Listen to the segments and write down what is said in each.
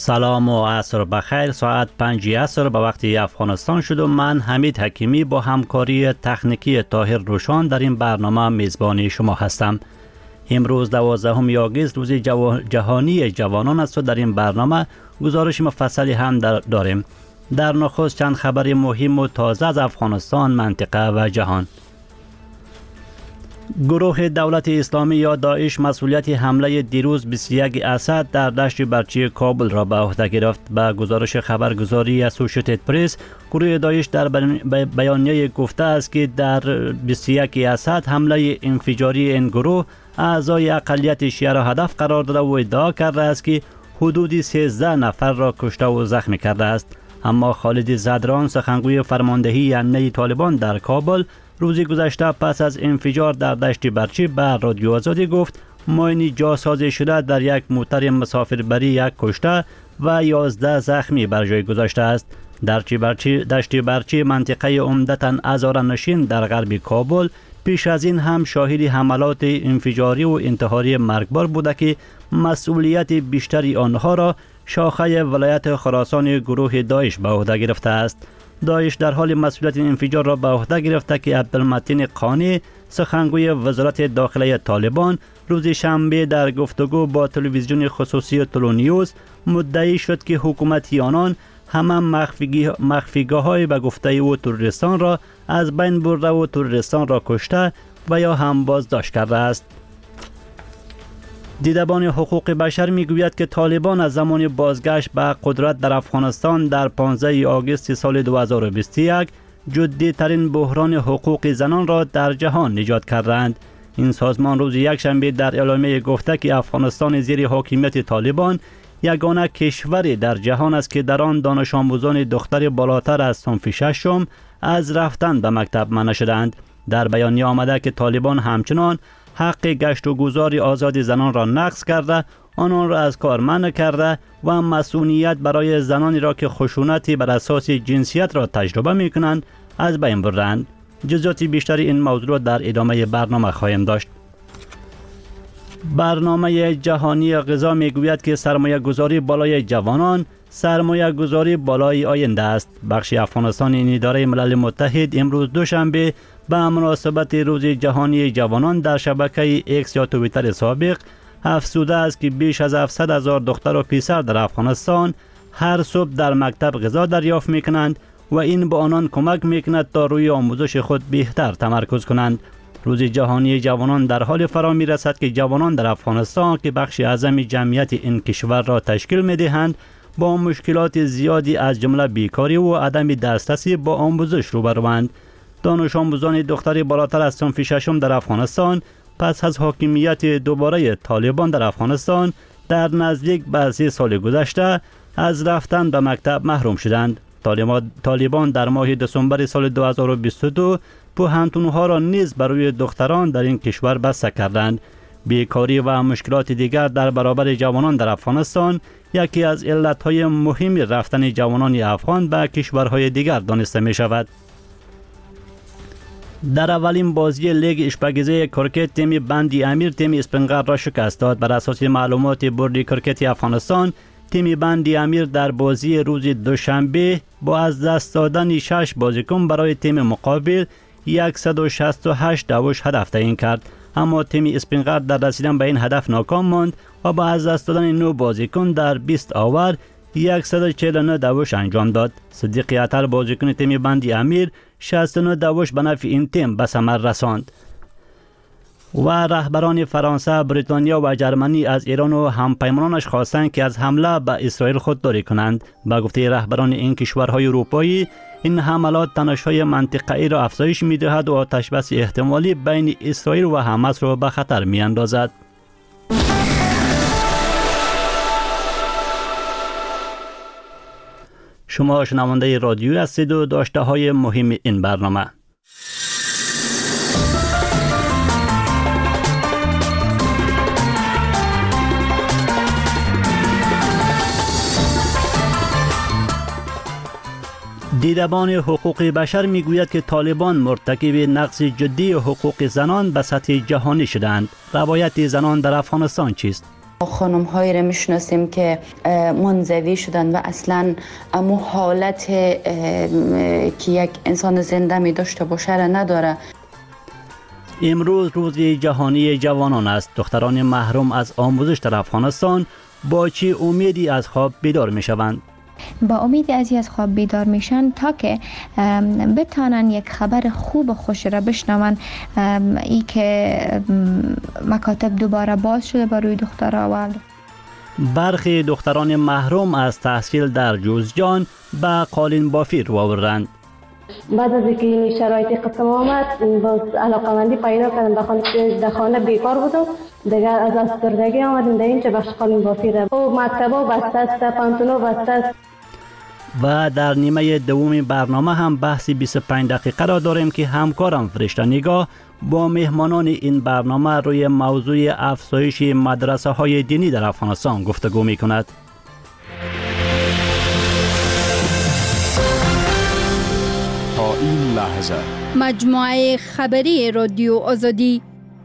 سلام و عصر بخیر. ساعت 5 عصر به وقت افغانستان شد و من حمید حکیمی با همکاری تکنیکی طاهر روشان در این برنامه میزبان شما هستم. امروز 12 آگوست روز جهانی جوانان است و در این برنامه گزارش مفصلی هم داریم. در نخست چند خبر مهم و تازه از افغانستان، منطقه و جهان. گروه دولت اسلامی یا داعش مسئولیت حمله دیروز 21 اسد در دشت برچی کابل را به عهده گرفت. به گزارش خبرگزاری اسوشییتد پرس، گروه داعش در بیانیه گفته است که در 21 اسد حمله انفجاری این گروه اعضای اقلیت شیعه را هدف قرار داده و ادعا کرده است که حدود 13 نفر را کشته و زخمی کرده است. اما خالد زدران، سخنگوی فرماندهی امنیه طالبان در کابل، روز گذشته پس از انفجار در دشت برچی به رادیو آزادی گفت ماینی جاسازی شده در یک موتر مسافربری یک کشته و 11 زخمی بر جای گذاشته است. دشت برچی منطقه عمدتاً هزاره‌نشین در غرب کابل پیش از این هم شاهد حملات انفجاری و انتحاری مرگبار بوده که مسئولیت بیشتری آنها را شاخه ولایت خراسان گروه داعش به عهده گرفته است. داعش در حال مسئولیت انفجار را به عهده گرفته که عبدالمتین قانی، سخنگوی وزارت داخلی طالبان، روز شنبه در گفتگو با تلویزیون خصوصی تلونیوز مدعی شد که حکومت آنان همه مخفیگاه‌های به گفته او تروریستان را از بین برده و تروریستان را کشته و یا هم بازداشت کرده است. دیدبان حقوق بشر میگوید که طالبان از زمان بازگشت به قدرت در افغانستان در 15 آگوست سال 2021 جدی‌ترین بحران حقوق زنان را در جهان ایجاد کردند. این سازمان روز یکشنبه در اعلامیه گفته که افغانستان زیر حاکمیت طالبان یگانه کشوری در جهان است که در آن دانش آموزان دختر بالاتر از صنف ششم از رفتن به مکتب منع شدند. در بیانیه آمده که طالبان همچنان حق گشت و گذار آزاد زنان را نقض کرده، آنان را از کار منع کرده و مسئولیت برای زنانی را که خشونتی بر اساس جنسیت را تجربه می کنند از بین بردند. جزئیات بیشتری این موضوع در ادامه برنامه خواهیم داشت. برنامه جهانی غذا می گوید که سرمایه گذاری بالای جوانان سرمایه گذاری بالای آینده است. بخش افغانستان این اداره ملل متحد امروز دوشنبه به مناسبت روز جهانی جوانان در شبکه ایکس یا توییتر سابق افزوده است که بیش از 700,000 دختر و پسر در افغانستان هر صبح در مکتب غذا دریافت می کنند و این به آنان کمک می کند تا روی آموزش خود بهتر تمرکز کنند. روز جهانی جوانان در حال فرا می رسد که جوانان در افغانستان که بخش اعظم جمعیت این کشور را تشکیل می دهند با مشکلات زیادی از جمله بیکاری و عدم دسترسی با آموزش روبروند. دانش آموزان دختر بالاتر از صنف ششم در افغانستان پس از حاکمیت دوباره طالبان در افغانستان در نزدیک به 3 سال گذشته از رفتن به مکتب محروم شدند. طالبان در ماه دسامبر سال 2022 پوهنتون‌ها را نیز برای دختران در این کشور بسته کردند. بیکاری و مشکلات دیگر در برابر جوانان در افغانستان یکی از علتهای مهم رفتن جوانان افغان به کشورهای دیگر دانسته می شود. در اولین بازی لیگ اشپگیزه کرکت تیم بندی امیر تیم اسپنگر را شکست داد. بر اساس معلومات بورد کرکت افغانستان، تیم بندی امیر در بازی روز دوشنبه با از دست دادن 6 بازیکن برای تیم مقابل 168 داوش هدف تعیین کرد، اما تیم اسپنگر در رسیدن به این هدف ناکام ماند و با از دست دادن 9 بازیکن در 20 آور 149 داوش انجام داد. صدیق عطر بازیکن تیم بندی امیر 69 داوش به نفع این تیم به ثمر رساند. و رهبران فرانسه، بریتانیا و جرمنی از ایران و همپیمانانش خواستند که از حمله به اسرائیل خودداری کنند. به گفته رهبران این کشورهای اروپایی، این حملات تنش‌های منطقه‌ای را افزایش می‌دهد و آتش‌بس احتمالی بین اسرائیل و حماس را به خطر می‌اندازد. شما شنونده رادیو هستید و داشته‌های مهم این برنامه. دیدبان حقوق بشر میگوید که طالبان مرتکب نقض جدی حقوق زنان به سطح جهانی شدند. روایت زنان در افغانستان چیست؟ خانم هایی را میشناسیم که منزوی شدن و اصلا امو حالت که یک انسان زنده می داشته باشه را نداره. امروز روز جهانی جوانان است. دختران محروم از آموزش در افغانستان با چه امیدی از خواب بیدار می شوند؟ با امید از خواب بیدار میشن تا که بتانن یک خبر خوب و خوش را بشنون، ای که مکاتب دوباره باز شده برای دخترها. برخی دختران محروم از تحصیل در جوزجان به قالین بافی رو آوردند. بعد از اینکه این شرایط قسم آمد باز علاقمندی پیدا کردم. در خانه بیکار بودم دیگر، از افسردگی آمدیم در اینجا بخش قالین بافی را. مکتبا بسته است، پانتونا بسته است. و در نیمه دوم برنامه هم بحث 25 دقیقه را داریم که همکارم فرشته نگاه با مهمانان این برنامه روی موضوع افزایش مدرسه های دینی در افغانستان گفتگو می کند. تا این لحظه مجموعه خبری رادیو آزادی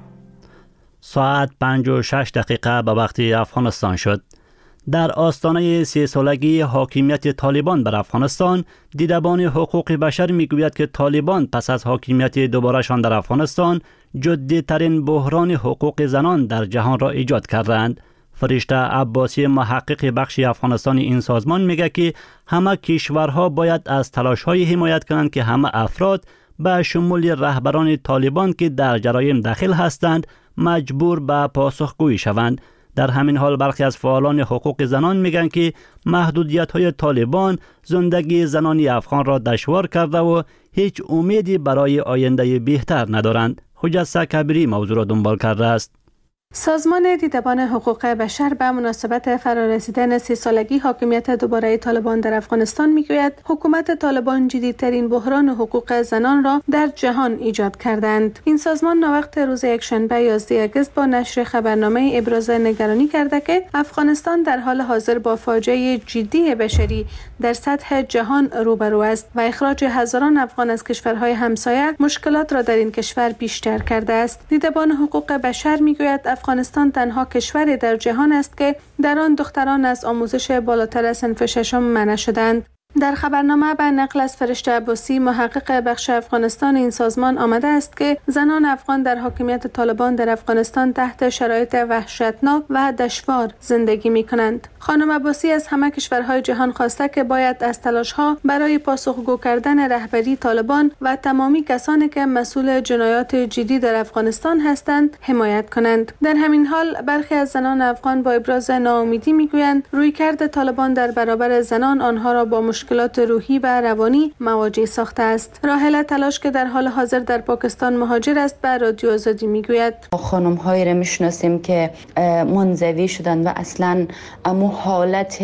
ساعت 5:06 به وقت افغانستان شد. در آستانه 3 سالگی حاکمیت طالبان بر افغانستان، دیدبان حقوق بشر میگوید که طالبان پس از حاکمیت دوبارهشان در افغانستان جدی‌ترین بحران حقوق زنان در جهان را ایجاد کردند. فرشته عباسی محقق بخش افغانستان این سازمان میگه که همه کشورها باید از تلاش‌های حمایت کنند که همه افراد به شمول رهبران طالبان که در جرایم داخل هستند مجبور به پاسخگویی شوند. در همین حال برخی از فعالان حقوق زنان میگن که محدودیت‌های طالبان زندگی زنان افغان را دشوار کرده و هیچ امیدی برای آینده بهتر ندارند. حجت کبیری موضوع را دنبال کرده است. سازمان دیدبان حقوق بشر به مناسبت فرارسیدن 3 سالگی حاکمیت دوباره طالبان در افغانستان میگوید حکومت طالبان جدیدترین بحران حقوق زنان را در جهان ایجاد کردند. این سازمان ناوقت روز یکشنبه 11 اگست با نشر خبرنامه ابراز نگرانی کرده که افغانستان در حال حاضر با فاجعه جدی بشری در سطح جهان روبرو است و اخراج هزاران افغان از کشورهای همسایه مشکلات را در این کشور بیشتر کرده است. دیدبان حقوق بشر میگوید افغانستان تنها کشور در جهان است که در آن دختران از آموزش بالاتر از صنف ششم منع شدند. در خبرنامه به نقل از فرشته عباسی محقق بخش افغانستان این سازمان آمده است که زنان افغان در حاکمیت طالبان در افغانستان تحت شرایط وحشتناک و دشوار زندگی می کنند. خانم عباسی از همه کشورهای جهان خواسته که باید از تلاش‌ها برای پاسخگو کردن رهبری طالبان و تمامی کسانی که مسئول جنایات جدی در افغانستان هستند حمایت کنند. در همین حال برخی از زنان افغان با ابراز ناامیدی میگویند رویکرد طالبان در برابر زنان آنها را با مشکلات روحی و روانی مواجه ساخته است. راحله تلاش که در حال حاضر در پاکستان مهاجر است به رادیو آزادی میگوید خانم هایی را میشناسیم که منزوی شدن و اصلا امو حالت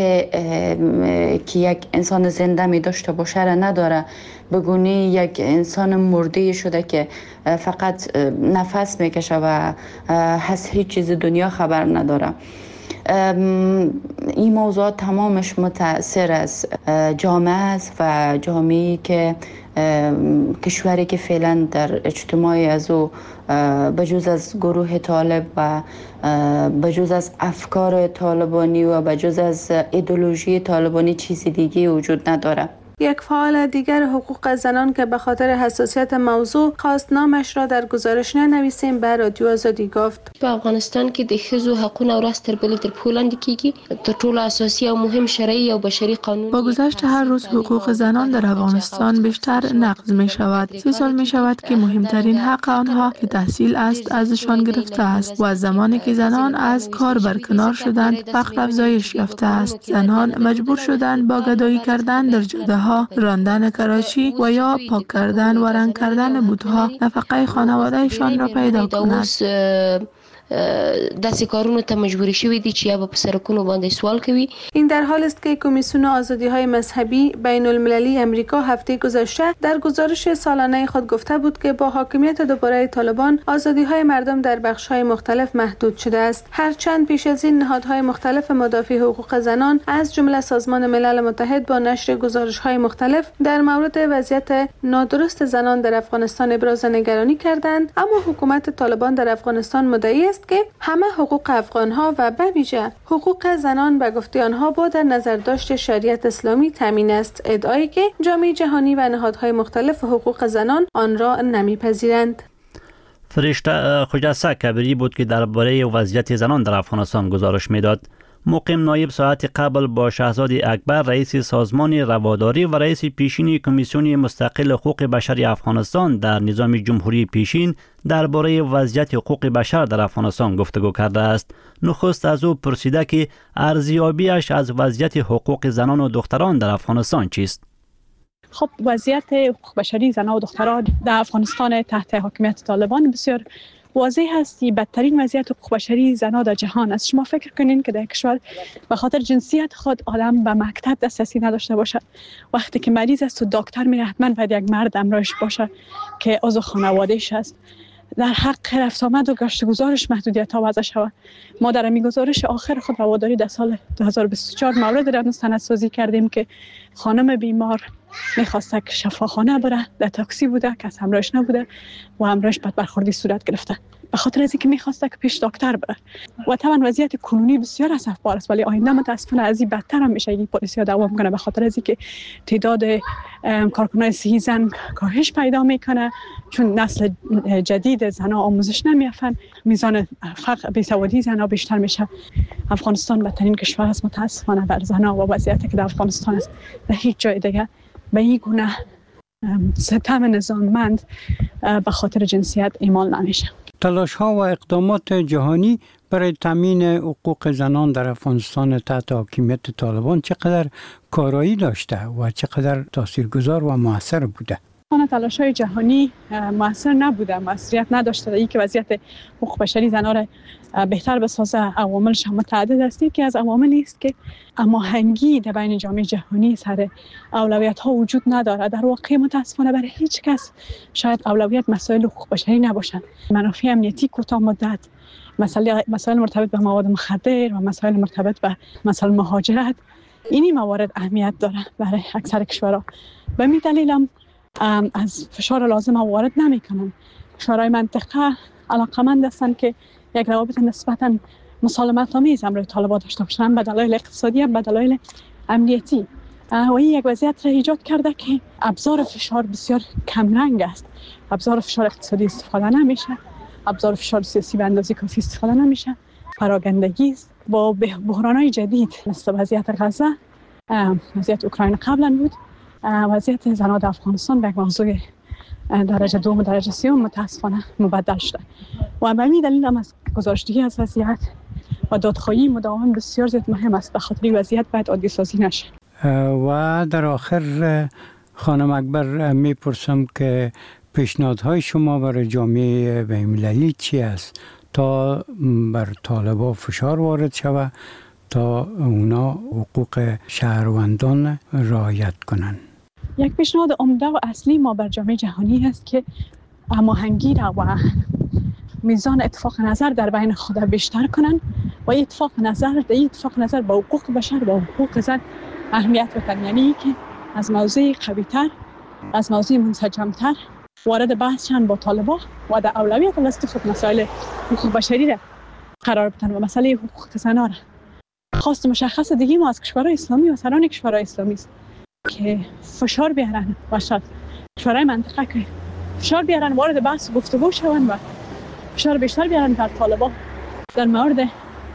که یک انسان زنده می داشته باشه را نداره، بگونی یک انسان مرده شده که فقط نفس میکشه و از هیچ چیز دنیا خبر نداره. این موضوع تمامش متأثر از جامعه است و جامعه‌ای که کشوری که فعلا در اجتماعی از او بجز از گروه طالب و بجز از افکار طالبانی و بجز از ایدئولوژی طالبانی چیزی دیگه وجود نداره. یک فعال دیگر حقوق زنان که به خاطر حساسیت موضوع خواست نامش را در گزارش ننویسیم به رادیو آزادی گفت په افغانستان کې د ښځو حقونه ورځ تر بلې تر پښو لاندې کیږي. تر ټولو اساسي او مهم شرعي او بشري قانون با گذشت هر روز حقوق زنان در افغانستان بیشتر نقض می شود. 3 سال می شود که مهمترین حق آنها که تحصیل است ازشان گرفته است و از زمانی که زنان از کار برکنار شدند فقر افزایش یافته است. زنان مجبور شدند با گدایی کردن در جاده ها، راندن کراچی و یا پاک کردن و رنگ کردن بوتها نفقه خانوادهشان را پیدا کنند. داسې کارونو ته مجبوری شوی دي چې یا به په سرکونو باندې سوال کوي. این در حال است که کمیسیون آزادی‌های مذهبی بین المللی امریکا هفته گذشته در گزارش سالانه خود گفته بود که با حاکمیت دوباره طالبان آزادی‌های مردم در بخش‌های مختلف محدود شده است. هرچند پیش از این نهادهای مختلف مدافع حقوق زنان از جمله سازمان ملل متحد با نشر گزارش‌های مختلف در مورد وضعیت نادرست زنان در افغانستان ابراز نگرانی کردند، اما حکومت طالبان در افغانستان مدعی است که همه حقوق افغان‌ها و به ویژه حقوق زنان به گفته آنها با در نظر داشت شریعت اسلامی تامین است، ادعایی که جامعه جهانی و نهادهای مختلف حقوق زنان آن را نمی‌پذیرند. فرشته خجسته کبیری بود که درباره وضعیت زنان در افغانستان گزارش میداد. مقیم نایب ساعت قبل با شاهزاده اکبر رئیس سازمان رواداری و رئیس پیشین کمیسیون مستقل حقوق بشر افغانستان در نظام جمهوری پیشین درباره وضعیت حقوق بشر در افغانستان گفتگو کرده است. نخست از او پرسیده که ارزیابیش از وضعیت حقوق زنان و دختران در افغانستان چیست؟ خب وضعیت حقوق بشری زنان و دختران در افغانستان تحت حاکمیت طالبان بسیار واضح هستی. بدترین وضعیت حقوق بشری زنان در جهان است. شما فکر کنین که در کشور به خاطر جنسیت خود آدم به مکتب دسترسی نداشته باشه، وقتی که مریض است و دکتر میره حتما باید یک مرد همراهش باشه که عضو خانواده‌اش است. در حق رفت آمد و گشت گذارش محدودیت ها وضع شود. ما در این گزارش آخر خود رواداری در سال 2024 مورد را مستندسازی کردیم که خانم بیمار میخواسته که شفاخانه بره، در تاکسی بوده، کس همراهش نبوده و همراهش بد برخوردی صورت گرفته به خاطر از اینکه میخواسته که پیش دکتر بره. و طبعا وضعیت کنونی بسیار اسفبار است، ولی آینده متاسفانه از این بدتر هم میشه. این پلیسی ها دوام کنه به خاطر از اینکه تعداد کارکنان صحی زن کاهش پیدا میکنه، چون نسل جدید زنها آموزش نمیافن، میزان فقر بیسوادی زنها بیشتر میشه. افغانستان بدترین کشور است متاسفانه بر زنها و وضعیتی که در افغانستان است در هیچ جای دیگه به این گونه ستم نظاممند به خاطر جنسیت اعمال نمیشه. تلاش ها و اقدامات جهانی برای تامین حقوق زنان در افغانستان تحت حاکمیت طالبان چقدر کارایی داشته و چقدر تاثیرگذار و موثر بوده؟ تلاش های جهانی موثر نبوده، موثریت نداشته. این که وضعیت حقوق بشری زنان را بهتر بسازه عواملش هم متعدد است. یکی از عواملی است که هماهنگی در بین جامعه جهانی سر اولویت ها وجود نداره. در واقع متاسفانه برای هیچ کس شاید اولویت مسائل حقوق بشری نباشند. منافع امنیتی کوتاه مدت، مسائل مرتبط به مواد مخدر و مسائل مرتبط به مسائل مهاجرت، اینی موارد اهمیت داره برای اکثر کشورها. به همین دلیل هم از فشار لازم وارد نمی‌کنن. کشورهای منطقه علاقمند هستند که یک روابط نسبتاً مسالمت‌آمیز امروی طالبان داشته باشند، به دلایل اقتصادی هم به دلایل امنیتی. و این یک وضعیت را ایجاد کرده که ابزار فشار بسیار کم رنگ است. ابزار فشار اقتصادی استفاده نمیشه، ابزار فشار سیاسی به اندازه کافی استفاده نمیشه. پراگندگی است با بحران‌های جدید مثل وضعیت غزه، وضعیت اوکراین قبلا بود، وضعیت زنان در افغانستان به یک موضوع درجه دوم و درجه سوم متاسفانه مبدل شده و به همین دلیل هم از گزارشدهی از وضعیت و دادخواهی مداوم بسیار زیاد مهم است. به خاطر وضعیت باید عادی سازی نشه. و در آخر خانم اکبر میپرسم که پیشنهادهای شما برای جامعه بین‌المللی چی است تا بر طالبان فشار وارد شود تا اونا حقوق شهروندان رعایت کنند؟ یک پیشنهاد عمده و اصلی ما بر جامعه جهانی است که هماهنگی را و میزان اتفاق نظر در بین خود بیشتر کنند و اتفاق نظر با حقوق بشر و حقوق زن اهمیت بدن. یعنی که از موضوع قوی‌تر، از موضوع منسجم‌تر وارد بحث شدن با طالبان و در اولویت الاستفاده مسائل حقوق بشری را قرار بدن و مسئله حقوق زنان را. خواست مشخص دیگه ما از کشورهای اسلامی و سران کشورهای اسلامی است که فشار بیارن و شاید کشورهای منطقه که فشار بیارن وارد بحث گفتگو شوند و فشار بیشتر بیارن بر طالبان در مورد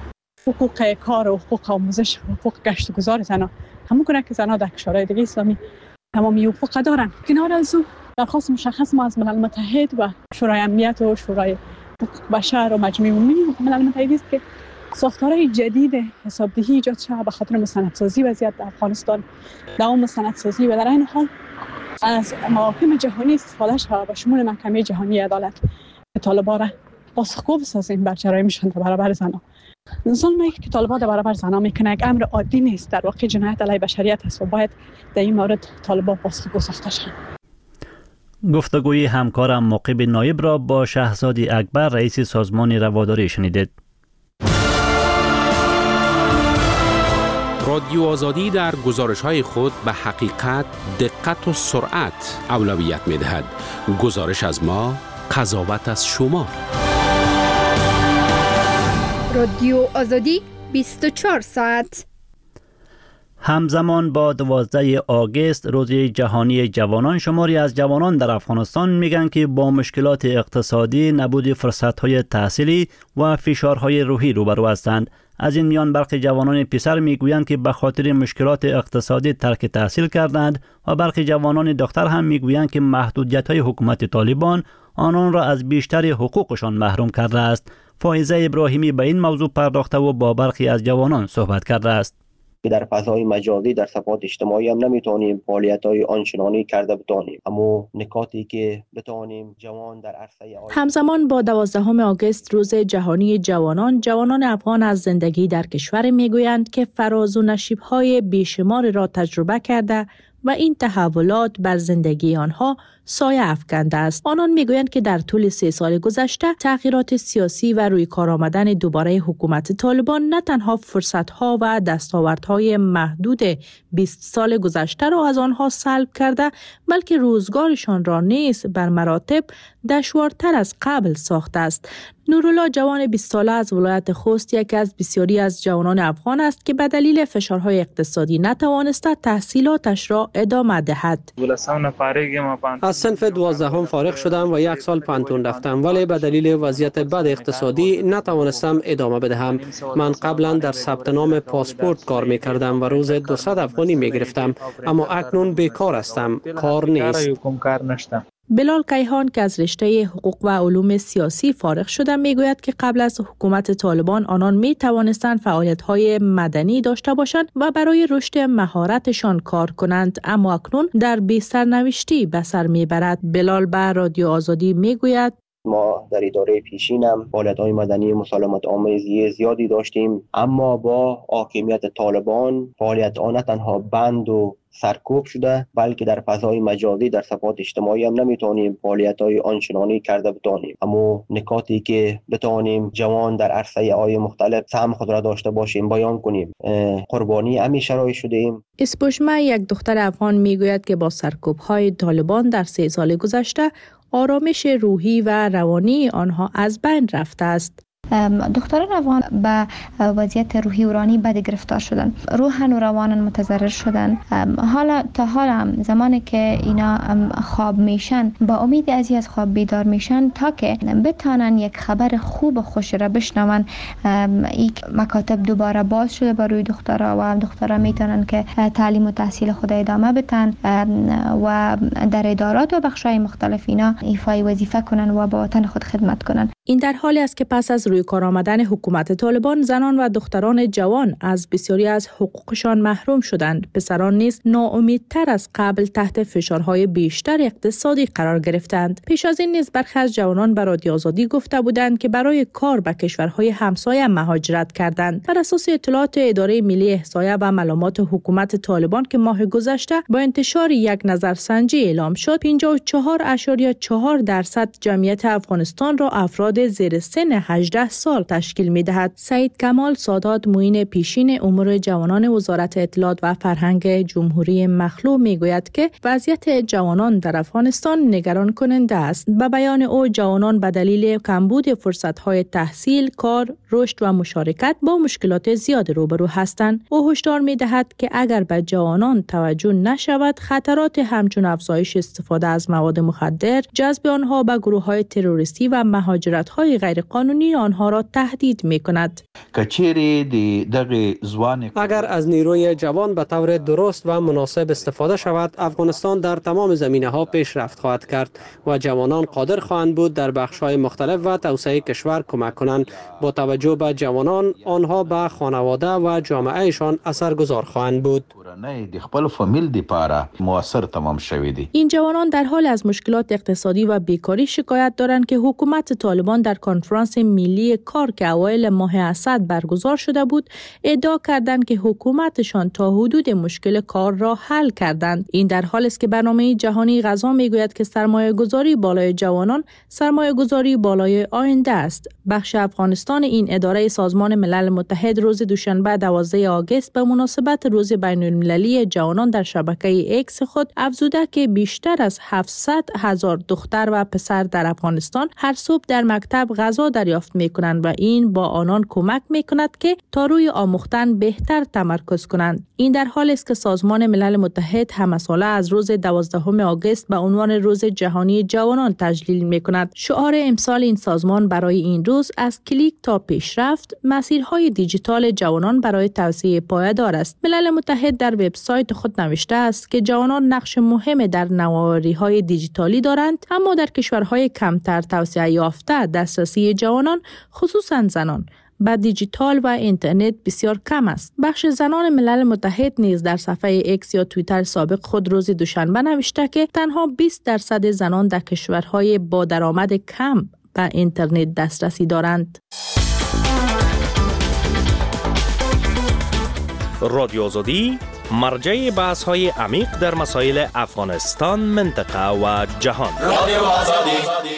حقوق کار و حقوق آموزش و حقوق گشت و گذار زنان. همون گونه که زنان در کشورهای دیگه اسلامی تمامی حقوق دارن. کنار از او درخواست مشخص ما از ملل متحد و شورای امنیت و شورای حقوق بشر و مجمع عمومی ملل متحد است که ساختارهای جدید حسابدهی ایجاد شود به خاطر مستندسازی وضعیت در افغانستان، دوام مستندسازی و در این حال از محاکم جهانی استفاده شود و شمول محکمه جهانی عدالت که طالبان را پاسخگو بسازیم بر جرایمشان در برابر زنان. ظلمی که طالبان در برابر زنان میکنه یک امر عادی نیست، در واقع جنایت علیه بشریت است و باید در این مورد طالبان پاسخگو ساخته شوند. گفتگوی همکارم مقیب نایب را با شاهزاده اکبر رئیس سازمان رواداری شنیدید. رادیو آزادی در گزارش‌های خود به حقیقت، دقت و سرعت اولویت می‌دهد. گزارش از ما، قضاوت از شما. رادیو آزادی 24 ساعت. همزمان با 12 آگوست روز جهانی جوانان، شماری از جوانان در افغانستان میگن که با مشکلات اقتصادی، نبود فرصت‌های تحصیلی و فشارهای روحی روبرو هستند. از این میان برخی جوانان پسر میگویند که به خاطر مشکلات اقتصادی ترک تحصیل کردند و برخی جوانان دختر هم میگویند که محدودیت‌های حکومت طالبان آنان را از بیشتر حقوقشان محروم کرده است. فائزه ابراهیمی به این موضوع پرداخته و با برخی از جوانان صحبت کرده است. که در فضای مجازی در صفحات اجتماعی هم نمیتونیم فعالیت‌های آنچنانی کرده بتانیم، اما نکاتی که بتانیم جوان در عرصه همزمان با 12 آگوست روز جهانی جوانان افغان از زندگی در کشور میگویند که فراز و نشیب‌های بیشمار را تجربه کرده و این تحولات بر زندگی آنها سایه افکنده است. آنان میگویند که در طول 3 سال گذشته تغییرات سیاسی و روی کار آمدن دوباره حکومت طالبان نه تنها فرصت‌ها و دستاوردهای محدود 20 سال گذشته را از آنها سلب کرده، بلکه روزگارشان را نیز بر مراتب دشوارتر از قبل ساخته است. نورالله جوان 20 ساله از ولایت خوست یکی از بسیاری از جوانان افغان است که به دلیل فشارهای اقتصادی نتوانسته تحصیلاتش را ادامه دهد. از صنف 12 فارغ شدم و 1 سال پانتون رفتم، ولی به دلیل وضعیت بد اقتصادی نتوانستم ادامه بدهم. من قبلا در ثبت نام پاسپورت کار میکردم و روز 200 افغانی میگرفتم، اما اکنون بیکار هستم، کار نیست. بلال کیهان که از رشته حقوق و علوم سیاسی فارغ شده میگوید که قبل از حکومت طالبان آنان می توانستند فعالیت‌های مدنی داشته باشند و برای رشد مهارتشان کار کنند، اما اکنون در بی سرنوشتی به سر میبرد. بلال به رادیو آزادی میگوید ما در اداره پیشینم فعالیت‌های مدنی مسالمت آمیزی زیادی داشتیم، اما با حاکمیت طالبان فعالیت آن نه تنها بند و سرکوب شده، بلکه در فضای مجازی در صفحات اجتماعی هم نمیتونیم فعالیت‌های آنچنانی کرده بتانیم، اما نکاتی که بتانیم جوان در عرصه های مختلف سهم خود را داشته باشیم بیان کنیم. قربانی همین شرایط شدیم. اسپوشمه یک دختر افغان میگوید که با سرکوب‌های طالبان در 3 سال گذشته آرامش روحی و روانی آنها از بین رفته است. دختران افغان به وضعیت روحی و روانی بد گرفتار شدن، روحن و روانن متضرر شدن. حالا زمانی که اینا خواب میشن با امید از خواب بیدار میشن تا که بتانن یک خبر خوب و خوش را بشنون. این مکاتب دوباره باز شده برای دخترها و دخترها میتونن که تعلیم و تحصیل خود ادامه بدن و در ادارات و بخش‌های مختلف اینا ایفای وظیفه کنن و با وطن خود خدمت کنن. این در حالی است که پس از روی کار آمدن حکومت طالبان زنان و دختران جوان از بسیاری از حقوقشان محروم شدند. پسران نیز ناامیدتر از قبل تحت فشارهای بیشتر اقتصادی قرار گرفتند. پیش از این نیز برخی از جوانان به رادیو آزادی گفته بودند که برای کار به کشورهای همسایه مهاجرت کردند. بر اساس اطلاعات اداره ملی احصایه و معلومات حکومت طالبان که ماه گذشته با انتشار یک نظرسنجی اعلام شد، 54.4% جمعیت افغانستان را افراد زیر سن 18 سال تشکیل می‌دهد. سعید کمال سادات معین پیشین امور جوانان وزارت اطلاعات و فرهنگ جمهوری مخلوع میگوید که وضعیت جوانان در افغانستان نگران کننده است. به بیان او جوانان به دلیل کمبود فرصت‌های تحصیل، کار، رشد و مشارکت با مشکلات زیاد روبرو هستند. او هشدار می‌دهد که اگر به جوانان توجه نشود خطرات همچون افزایش استفاده از مواد مخدر، جذب آنها به گروه‌های تروریستی و مهاجرت‌های غیرقانونی آنها را تهدید می‌کند. اگر از نیروی جوان به طور درست و مناسب استفاده شود، افغانستان در تمام زمینه‌ها پیشرفت خواهد کرد و جوانان قادر خواهند بود در بخش‌های مختلف و توسعه کشور کمک کنند. با توجه به جوانان، آنها به خانواده و جامعهشان اثرگذار خواهند بود. این جوانان در حال از مشکلات اقتصادی و بیکاری شکایت دارند که حکومت طالبان در کنفرانس ملی کار که اوایل ماه اسد برگزار شده بود ادعا کردند که حکومتشان تا حدود مشکل کار را حل کردند. این در حالی است که برنامه جهانی غذا میگوید که سرمایه‌گذاری بالای جوانان سرمایه‌گذاری بالای آینده است. بخش افغانستان این اداره سازمان ملل متحد روز دوشنبه 12 آگوست به مناسبت روز بین‌المللی جوانان در شبکه ایکس خود افزوده که بیشتر از 700,000 دختر و پسر در افغانستان هر صبح در مکتب غذا دریافت میکنند و این با آنان کمک میکند که تا روی آموختن بهتر تمرکز کنند. این در حالی است که سازمان ملل متحد هم ساله از روز 12 آگوست به عنوان روز جهانی جوانان تجلیل میکند. شعار امسال این سازمان برای این روز از کلیک تا پیشرفت، مسیرهای دیجیتال جوانان برای توسعه پایدار است. ملل متحد در وبسایت خود نوشته است که جوانان نقش مهم در نوآوری‌های دیجیتالی دارند، اما در کشورهای کمتر توسعه یافته دسترسی جوانان خصوصا زنان به دیجیتال و اینترنت بسیار کم است. بخش زنان ملل متحد نیز در صفحه ایکس یا توییتر سابق خود روز دوشنبه نوشته که تنها 20% زنان در کشورهای با درآمد کم به اینترنت دسترسی دارند. رادیو آزادی مرجع بحث‌های عمیق در مسائل افغانستان، منطقه و جهان. رادیو آزادی.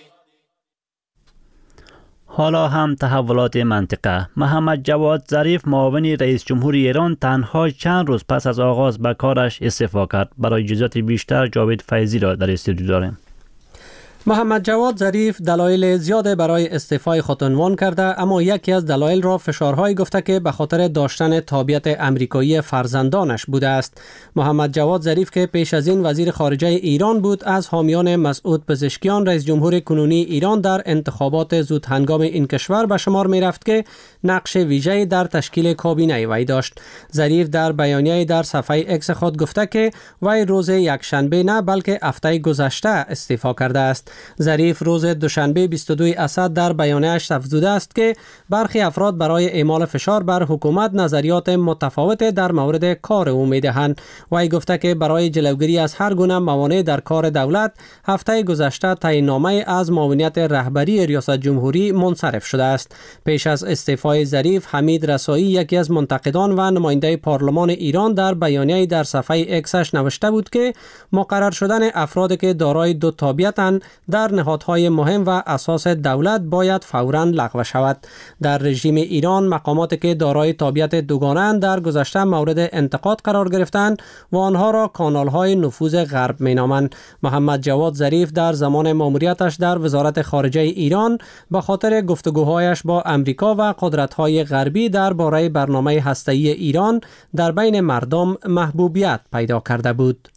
حالا هم تحولات منطقه. محمد جواد ظریف معاون رئیس جمهور ایران تنها چند روز پس از آغاز به کارش استعفا کرد. برای جزئیات بیشتر جاوید فیضی را در استودیو داریم. محمد جواد ظریف دلایل زیاد برای استعفای خود عنوان کرده، اما یکی از دلایل را فشارهایی گفته که به خاطر داشتن تابعیت امریکایی فرزندانش بوده است. محمد جواد ظریف که پیش از این وزیر خارجه ایران بود، از حامیان مسعود پزشکیان رئیس جمهور کنونی ایران در انتخابات زود هنگام این کشور به شمار می رفت که نقش ویژه‌ای در تشکیل کابینه وی داشت. ظریف در بیانیه‌ای در صفحه ایکس خود گفته که وی روز یکشنبه نه بلکه هفته گذشته استعفا کرده است. ظریف روز دوشنبه 22 اسد در بیانیه‌اش افزوده است که برخی افراد برای اعمال فشار بر حکومت نظریات متفاوت در مورد کار او می‌دهند. وی گفته که برای جلوگیری از هر گونه موانع در کار دولت، هفته گذشته تعیین‌نامه از معاونیت رهبری ریاست جمهوری منصرف شده است. پیش از استعفای ظریف، حمید رسایی یکی از منتقدان و نماینده پارلمان ایران در بیانیه‌ای در صفحه ایکسش نوشته بود که مقرر شدن افرادی که دارای دو تابعیت‌اند در نهادهای مهم و اساس دولت باید فوراً لغو شود. در رژیم ایران مقاماتی که دارای تابعیت دوگانه‌اند در گذشته مورد انتقاد قرار گرفتند و آنها را کانال‌های نفوذ غرب می‌نامند. محمد جواد ظریف در زمان مأموریتش در وزارت خارجه ایران به خاطر گفتگوهایش با امریکا و قدرت‌های غربی درباره برنامه هسته‌ای ایران در بین مردم محبوبیت پیدا کرده بود.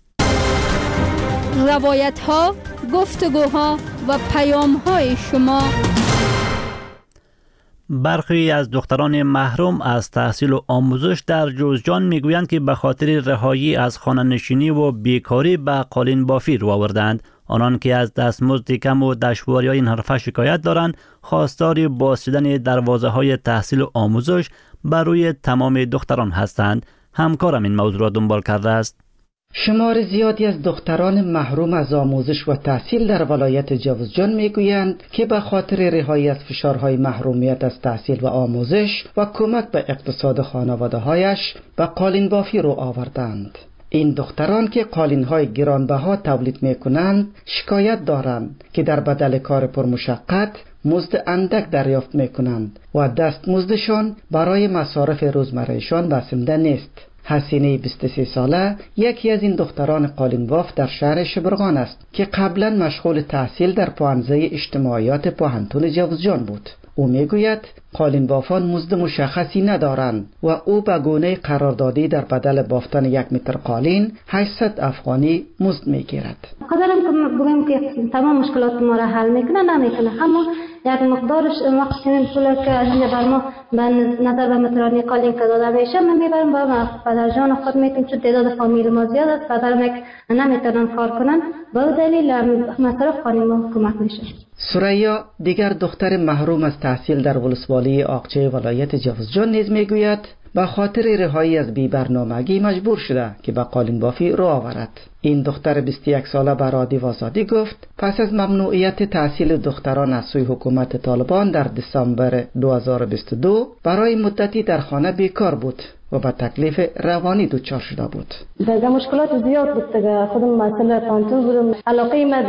روایت‌ها، گفتگوها و پیام‌های شما. برخی از دختران محروم از تحصیل و آموزش در جوزجان میگویند که به خاطر رهایی از خانه‌نشینی و بیکاری به قالین بافی رو آوردند. آنان که از دستمزد کم و دشواری‌های این حرفه شکایت دارند، خواستار بازدیدن دروازه‌های تحصیل و آموزش بر روی تمام دختران هستند. همکارم این موضوع را دنبال کرده است. شمار زیادی از دختران محروم از آموزش و تحصیل در ولایت جوزجان میگویند که به خاطر رهایی از فشارهای محرومیت از تحصیل و آموزش و کمک به اقتصاد خانواده‌هایش به قالین بافی رو آوردند. این دختران که قالین‌های گرانبها تولید می‌کنند شکایت دارند که در بدل کار پرمشقت مزد اندک دریافت می‌کنند و دستمزدشان برای مصارف روزمره‌شان بسنده نیست. حسینه 23 ساله یکی از این دختران قالینباف در شهر شبرغان است که قبلا مشغول تحصیل در پانزه اجتماعیات پوهنتون جوزجان بود. او میگوید قالینبافان مزد مشخصی ندارند و او به گونه قراردادی در بدل بافتن 1 متر قالین 800 افغانی مزد میگیرد. قدرم که بگم که تمام مشکلات ما را حل میکنه نمیکنه، اما یک مقدارش مقصدین پول که از اینجا بر ما به نظر به مترانی قالین که داده میشه من میبرم با پدر جان خود میتونم، چون تعداد فامیل ما زیاد است، پدرم یک نمیتونن کار کنن، با دلیل مصرف قالین ما کمک میشه. سریا دیگر دختر محروم از تحصیل در ولسوالی آقچه ولایت جوزجان نیز میگوید به خاطر رهایی از بی‌برنامگی مجبور شده که به قالین بافی رو آورد. این دختر 21 ساله به رادیو آزادی گفت پس از ممنوعیت تحصیل دختران از سوی حکومت طالبان در دسامبر 2022 برای مدتی در خانه بیکار بود. و به تکلیف روانی دچار شده بود. در مشکلات زیاد بود دیگه. خودم مسئله پانتون بودم، علاقه من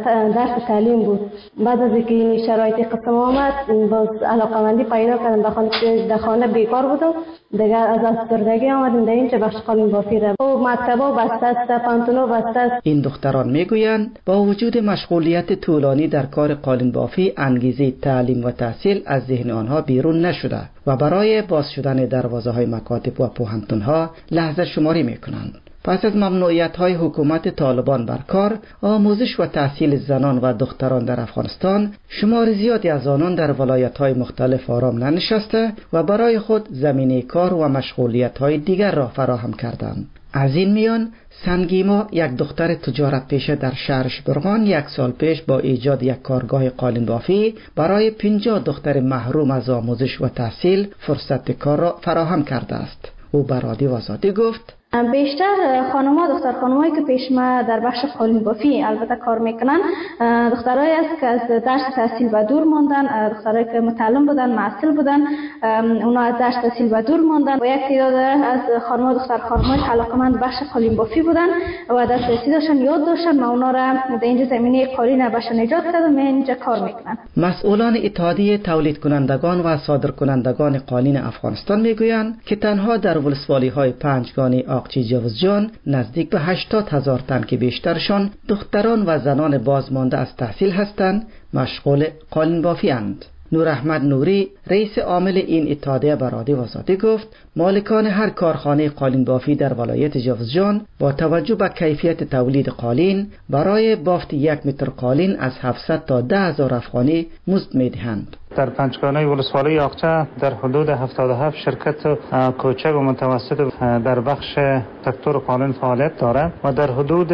درس تعلیم بود. بعد از اینکه این شرایط قسم آمد باز علاقه‌مندی پیدا کردم. در خانه بیکار بودم دیگه. از افسردگی آمدم در اینجا بخش قالین بافی را. و مکتبا بسته است، پانتونا بسته است. این دختران میگویند با وجود مشغولیت طولانی در کار قالین بافی انگیزه تعلیم و تحصیل از ذهن آنها بیرون نشده و برای باز شدن دروازه های مکاتب و پوهنتون ها لحظه شماری میکنند. پس از ممنوعیت های حکومت طالبان بر کار، آموزش و تحصیل زنان و دختران در افغانستان، شمار زیادی از آنان در ولایت های مختلف آرام ننشسته و برای خود زمینه کار و مشغولیت های دیگر را فراهم کردند. از این میان سنگیما، یک دختر تجارت پیشه در شهر شبرغان، 1 سال پیش با ایجاد یک کارگاه قالین بافی برای 50 دختر محروم از آموزش و تحصیل فرصت کار را فراهم کرده است. او به رادیو آزادی گفت: بیشتر خانم‌ها، دختر خانمایی که پیش ما در بخش قالین بافی البته کار میکنن، دخترایی است که از درس تحصیل و دور ماندن، دخترایی که متعلم بودن، معسل بودن، اونا از درس تحصیل و دور ماندن و یک تعداد از خانم‌ها، دختر خانمایی علاقه‌مند بخش قالین بافی بودن و دسترسی داشتن، یاد داشتن. ما اونا را در اینجا زمینه قالین بهشون ایجاد کردیم، اینجا کار میکنن. مسئولان اتحادیه تولید کنندگان و صادر کنندگان قالین افغانستان میگویند که تنها در ولسوالی‌های پنجگانی آقچی جوزجان نزدیک به 80,000 تن که بیشترشان دختران و زنان بازمانده از تحصیل هستند مشغول قالین بافی اند. نور احمد نوری، رئیس عامل این اتحادیه به رادیو آزادی گفت مالکان هر کارخانه قالین بافی در ولایت جوزجان با توجه به کیفیت تولید قالین برای بافت 1 متر قالین از 700 تا 10,000 افغانی مزد می‌دهند. در پنجگانه ولسوالی آقچه در حدود 77 شرکت کوچک و متوسط در بخش سکتور قالین فعالیت دارد و در حدود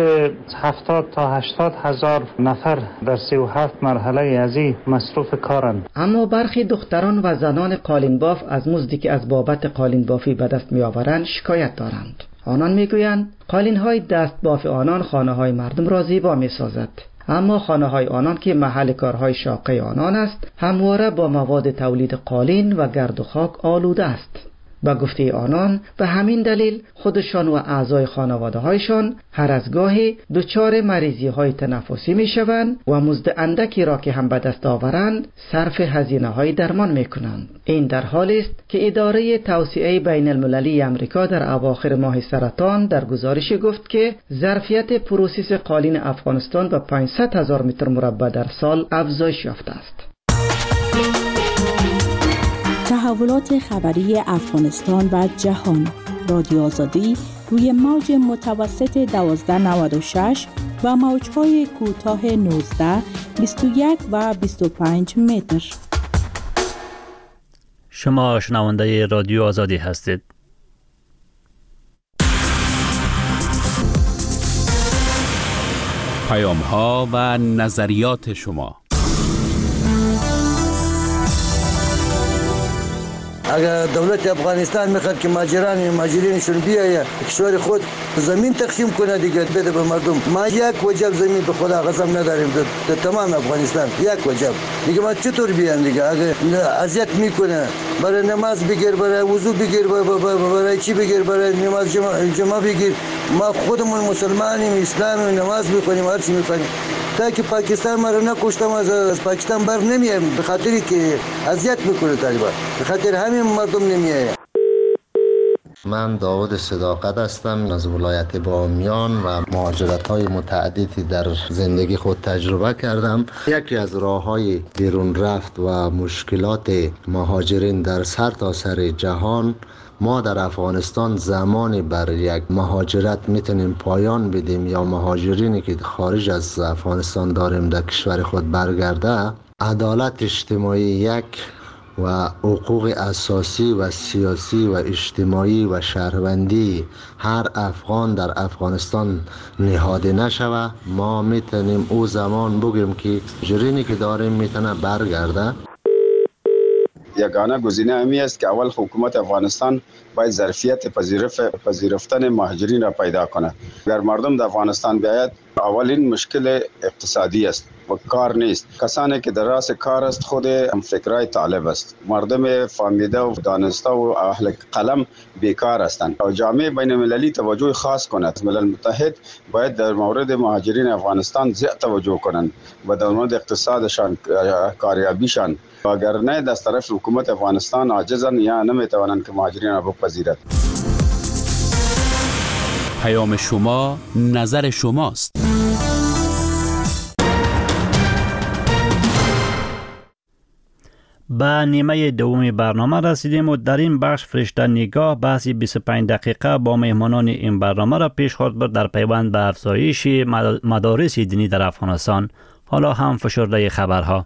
70 تا 80 هزار نفر در 37 مرحله از این مصروف کارند. اما برخی دختران و زنان قالین باف از مزدی که از بابت قالین بافی به دست میآورند شکایت دارند. آنان میگویند قالین های دست باف آنان خانه های مردم را زیبا میسازد، اما خانه های آنان که محل کارهای شاقه آنان است همواره با مواد تولید قالین و گرد و خاک آلوده است. با گفته آنان به همین دلیل خودشان و اعضای خانواده هایشان هر از گاهی دچار مریضی های تنفسی می شوند و مزد اندکی را که هم به دست آورند صرف هزینه های درمان می کنند. این در حالی است که اداره توسعه بین المللی امریکا در اواخر ماه سرطان در گزارش گفت که ظرفیت پروسس قالین افغانستان به 500,000 متر مربع در سال افزایش یافته است. تحولات خبری افغانستان و جهان. رادیو آزادی روی موج متوسط 1296 و موج‌های کوتاه 19، 21 و 25 متر. شما شنونده رادیو آزادی هستید. پیام‌ها و نظریات شما. اگر دولت افغانستان میخواد که مهاجرینشون بیاید کشور خود زمین تقسیم کنه دیگه بده به مردم. ما یک وجب زمین به خدا قسم نداریم در تمام افغانستان، یک وجب دیگه. ما چطور بیان دیگه؟ اگر اذیت میکنه برای نماز بگیر، برای وضو بگیر، برای چی بگیر، برای نماز جمعه بگیر. ما خودمون مسلمانیم، اسلامیم، نماز میکنیم، هر چی میکنیم. تا که پاکستان ما رو نکشتم از پاکستان بر نمیایم به خاطری که اذیت میکنه طالبان، به خاطر همین مردم نمیایم. من داود صداقت هستم، از ولایت بامیان و مهاجرت‌های متعددی در زندگی خود تجربه کردم. یکی از راه‌های بیرون رفت و مشکلات مهاجرین در سرتاسر جهان، ما در افغانستان زمانی بر یک مهاجرت میتونیم پایان بدیم یا مهاجرینی که خارج از افغانستان داریم در کشور خود برگرده، عدالت اجتماعی یک و حقوق اساسی و سیاسی و اجتماعی و شهروندی هر افغان در افغانستان نهاده نشوه، ما میتونیم او زمان بگیم که مهاجرینی که داریم میتونه برگرده. یگانه گزینه همی است که اول حکومت افغانستان باید ظرفیت پذیرفتن مهاجرین را پیدا کنه. اگر مردم در افغانستان بیاید، اولین مشکل اقتصادی است. کار نیست. کسانی که در راس کار است خود هم فکرای طالب است. مردم فهمیده و دانسته و اهل قلم بیکار هستند. جامعه بین المللی توجه خاص کند. ملل متحد باید در مورد مهاجرین افغانستان زیاد توجه کنند و در مورد اقتصادشان، کاریابیشان. اگر نه از طرف حکومت افغانستان عاجزند یا نمیتوانند که مهاجرین را بپذیرد. پیام شما، نظر شماست. به نیمه دوم برنامه رسیدیم و در این بخش فرشته نگاه بحثی 25 دقیقه با مهمانان این برنامه را پیش خواهد برد در پیوند به افزایش مدارس دینی در افغانستان. حالا هم فشرده خبرها.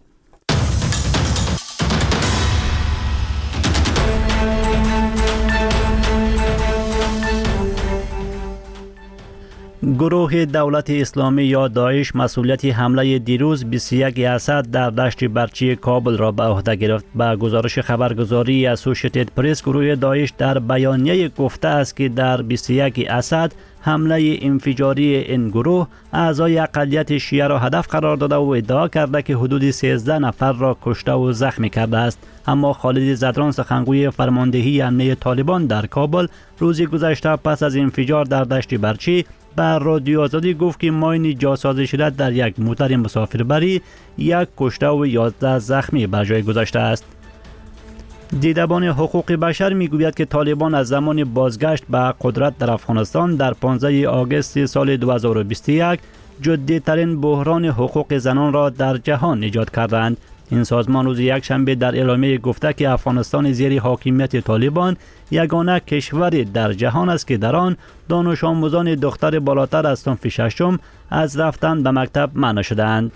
گروه دولت اسلامی یا داعش مسئولیت حمله دیروز 21 اسد در دشت برچی کابل را به عهده گرفت. به گزارش خبرگزاری اسوشییتد پرس، گروه داعش در بیانیه گفته است که در 21 اسد حمله انفجاری این گروه اعضای اقلیت شیعه را هدف قرار داده و ادعا کرده که حدود 13 نفر را کشته و زخمی کرده است. اما خالد زدران، سخنگوی فرماندهی امنیه طالبان در کابل، روز گذشته پس از انفجار در دشت برچی به رادیو آزادی گفت که ماین جاسازی شده در یک موتر مسافربری 1 کشته و 11 زخمی بر جای گذاشته است. دیدبان حقوق بشر میگوید که طالبان از زمان بازگشت به قدرت در افغانستان در 15 آگوست سال 2021 جدی‌ترین بحران حقوق زنان را در جهان ایجاد کردند. این سازمان روز یکشنبه در اعلامیه گفته که افغانستان زیر حاکمیت طالبان یگانه کشوری در جهان است که در آن دانش آموزان دختر بالاتر از صنف ششم از رفتن به مکتب منع شدند.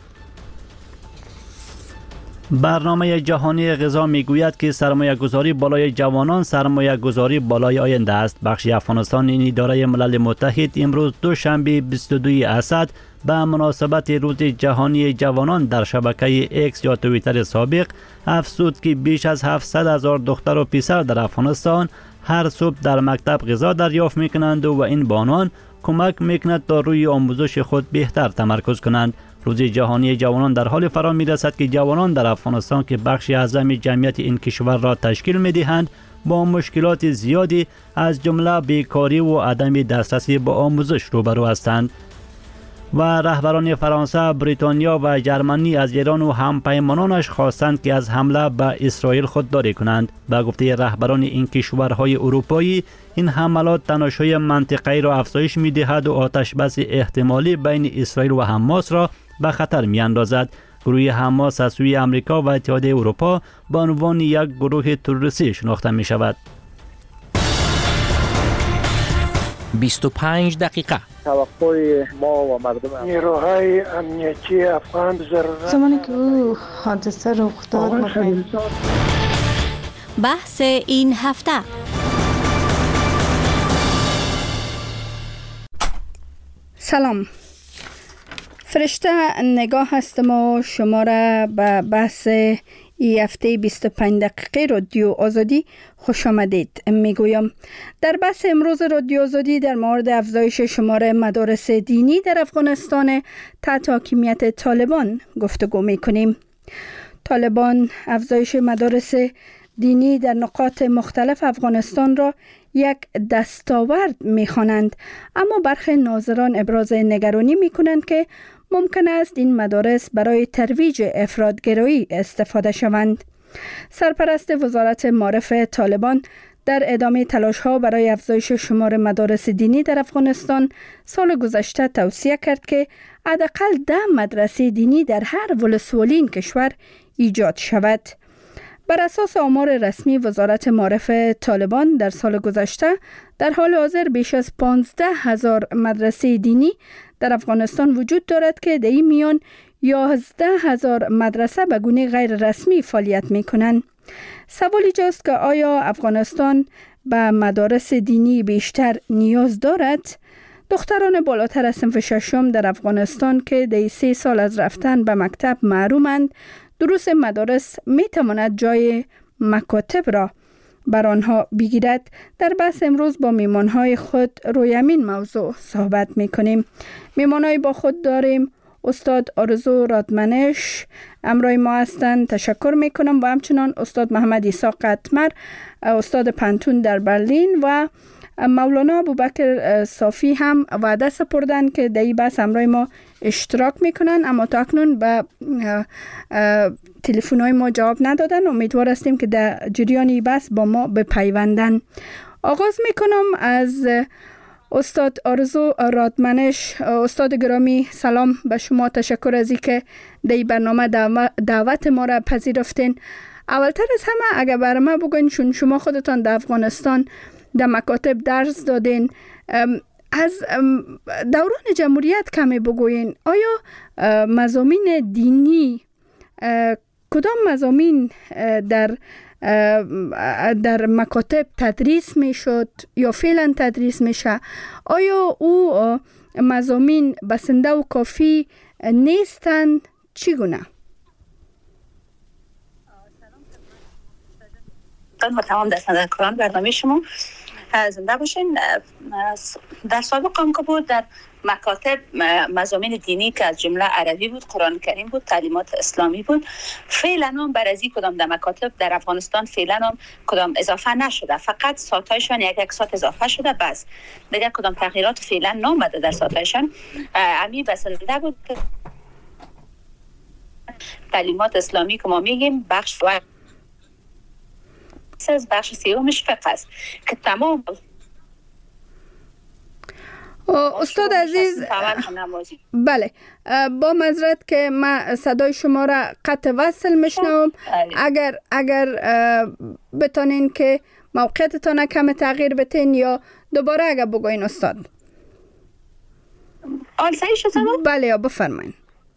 برنامه جهانی غذا میگوید که سرمایه گذاری بالای جوانان سرمایه گذاری بالای آینده است. بخش افغانستان این اداره ملل متحد امروز دوشنبه 22 اسد به مناسبت روز جهانی جوانان در شبکه ایکس یا توییتر سابق افزود که بیش از 700,000 دختر و پسر در افغانستان هر صبح در مکتب غذا دریافت میکنند و این به آنان کمک میکند تا روی آموزش خود بهتر تمرکز کنند. روز جهانی جوانان در حال فرا میرسد که جوانان در افغانستان که بخش اعظم جمعیت این کشور را تشکیل میدهند با مشکلات زیادی از جمله بیکاری و عدم دسترسی به آموزش روبرو هستند. و رهبران فرانسه، بریتانیا و جرمنی از ایران و همپیمانانش خواستند که از حمله به اسرائیل خودداری کنند. به گفته رهبران این کشورهای اروپایی، این حملات تنش‌های منطقه‌ای را افزایش می‌دهد و آتش‌بس احتمالی بین اسرائیل و حماس را به خطر می‌اندازد. گروه حماس از سوی آمریکا و اتحادیه اروپا به عنوان یک گروه تروریستی شناخته می‌شود. 25 دقیقه توقع ما و مردم نیروهای امنیتی افغان ضرورت زمانی که او حادثه رخ داد بحث این هفته. سلام، فرشته نگاه هستم و شما را به بحث ای هفته 25 دقیقه رادیو آزادی خوش آمدید میگویم. در بحث امروز رادیو آزادی در مورد افزایش شمار مدارس دینی در افغانستان تحت حاکمیت طالبان گفتگو میکنیم. طالبان افزایش مدارس دینی در نقاط مختلف افغانستان را یک دستاورد میخوانند، اما برخی ناظران ابراز نگرانی میکنند که ممکن است این مدارس برای ترویج افراطگرایی استفاده شوند. سرپرست وزارت معارف طالبان در ادامه تلاش‌ها برای افزایش شمار مدارس دینی در افغانستان سال گذشته توصیه کرد که حداقل 10 مدرسه دینی در هر ولسوالی این کشور ایجاد شود. بر اساس آمار رسمی وزارت معارف طالبان در سال گذشته در حال حاضر بیش از 15,000 مدرسه دینی در افغانستان وجود دارد که در این میان 11,000 مدرسه به گونه غیر رسمی فعالیت می کنند. سوال اینجاست که آیا افغانستان به مدارس دینی بیشتر نیاز دارد؟ دختران بالاتر از صنف ششم در افغانستان که در 3 سال از رفتن به مکتب محرومند، دروس مدارس می تواند جای مکاتب را بر آنها بگیرد. در بحث امروز با میمانهای خود روی همین موضوع صحبت می کنیم. میمانهای با خود داریم استاد آرزو رادمنش امروی ما هستند. تشکر میکنم و همچنان استاد محمد عیسی قطمر استاد پانتون در برلین و مولانا ابوبکر صافی هم وعده سپردن که در این بحث امروی ما اشتراک میکنن، اما تا اکنون به تلفن های ما جواب ندادن. امیدوار هستیم که در جریان این بحث با ما بپیوندن. آغاز میکنم از استاد آرزو رادمنش. استاد گرامی سلام به شما، تشکر از اینکه در این برنامه دعوت ما را پذیرفتین. اولتر از همه اگر برای ما بگوین، چون شما خودتان در افغانستان در مکاتب درس دادین، از دوران جمهوریت کمی بگوین. آیا مضامین دینی، کدام مضامین در مکاتب تدریس می شد یا فعلا تدریس میشه؟ آیا او مضامین بسنده و کافی نیستند؟ چگونه؟ ما تمام دستندرکاران برنامه شما زنده باشین. در سابق هم که بود در مکاتب مضامین دینی که از جمله عربی بود، قرآن کریم بود، تعلیمات اسلامی بود. فعلا هم بر از کدام در مکاتب در افغانستان فعلا هم کدام اضافه نشده، فقط ساعتایشان یک ساعت اضافه شده، بس دیگه کدام تغییرات فعلا نامده در ساعتایشان. امی بسنده بود تعلیمات اسلامی که ما میگیم بخش و بخش سیومش فقه است که تمام. استاد عزیز، بله، با معذرت که من صدای شما را قطع وصل میشنوم. اگر بتانین که موقعیتتان کم تغییر بتین یا دوباره اگر بگوین استاد. صحیح شد؟ بله، یا بفرمایین.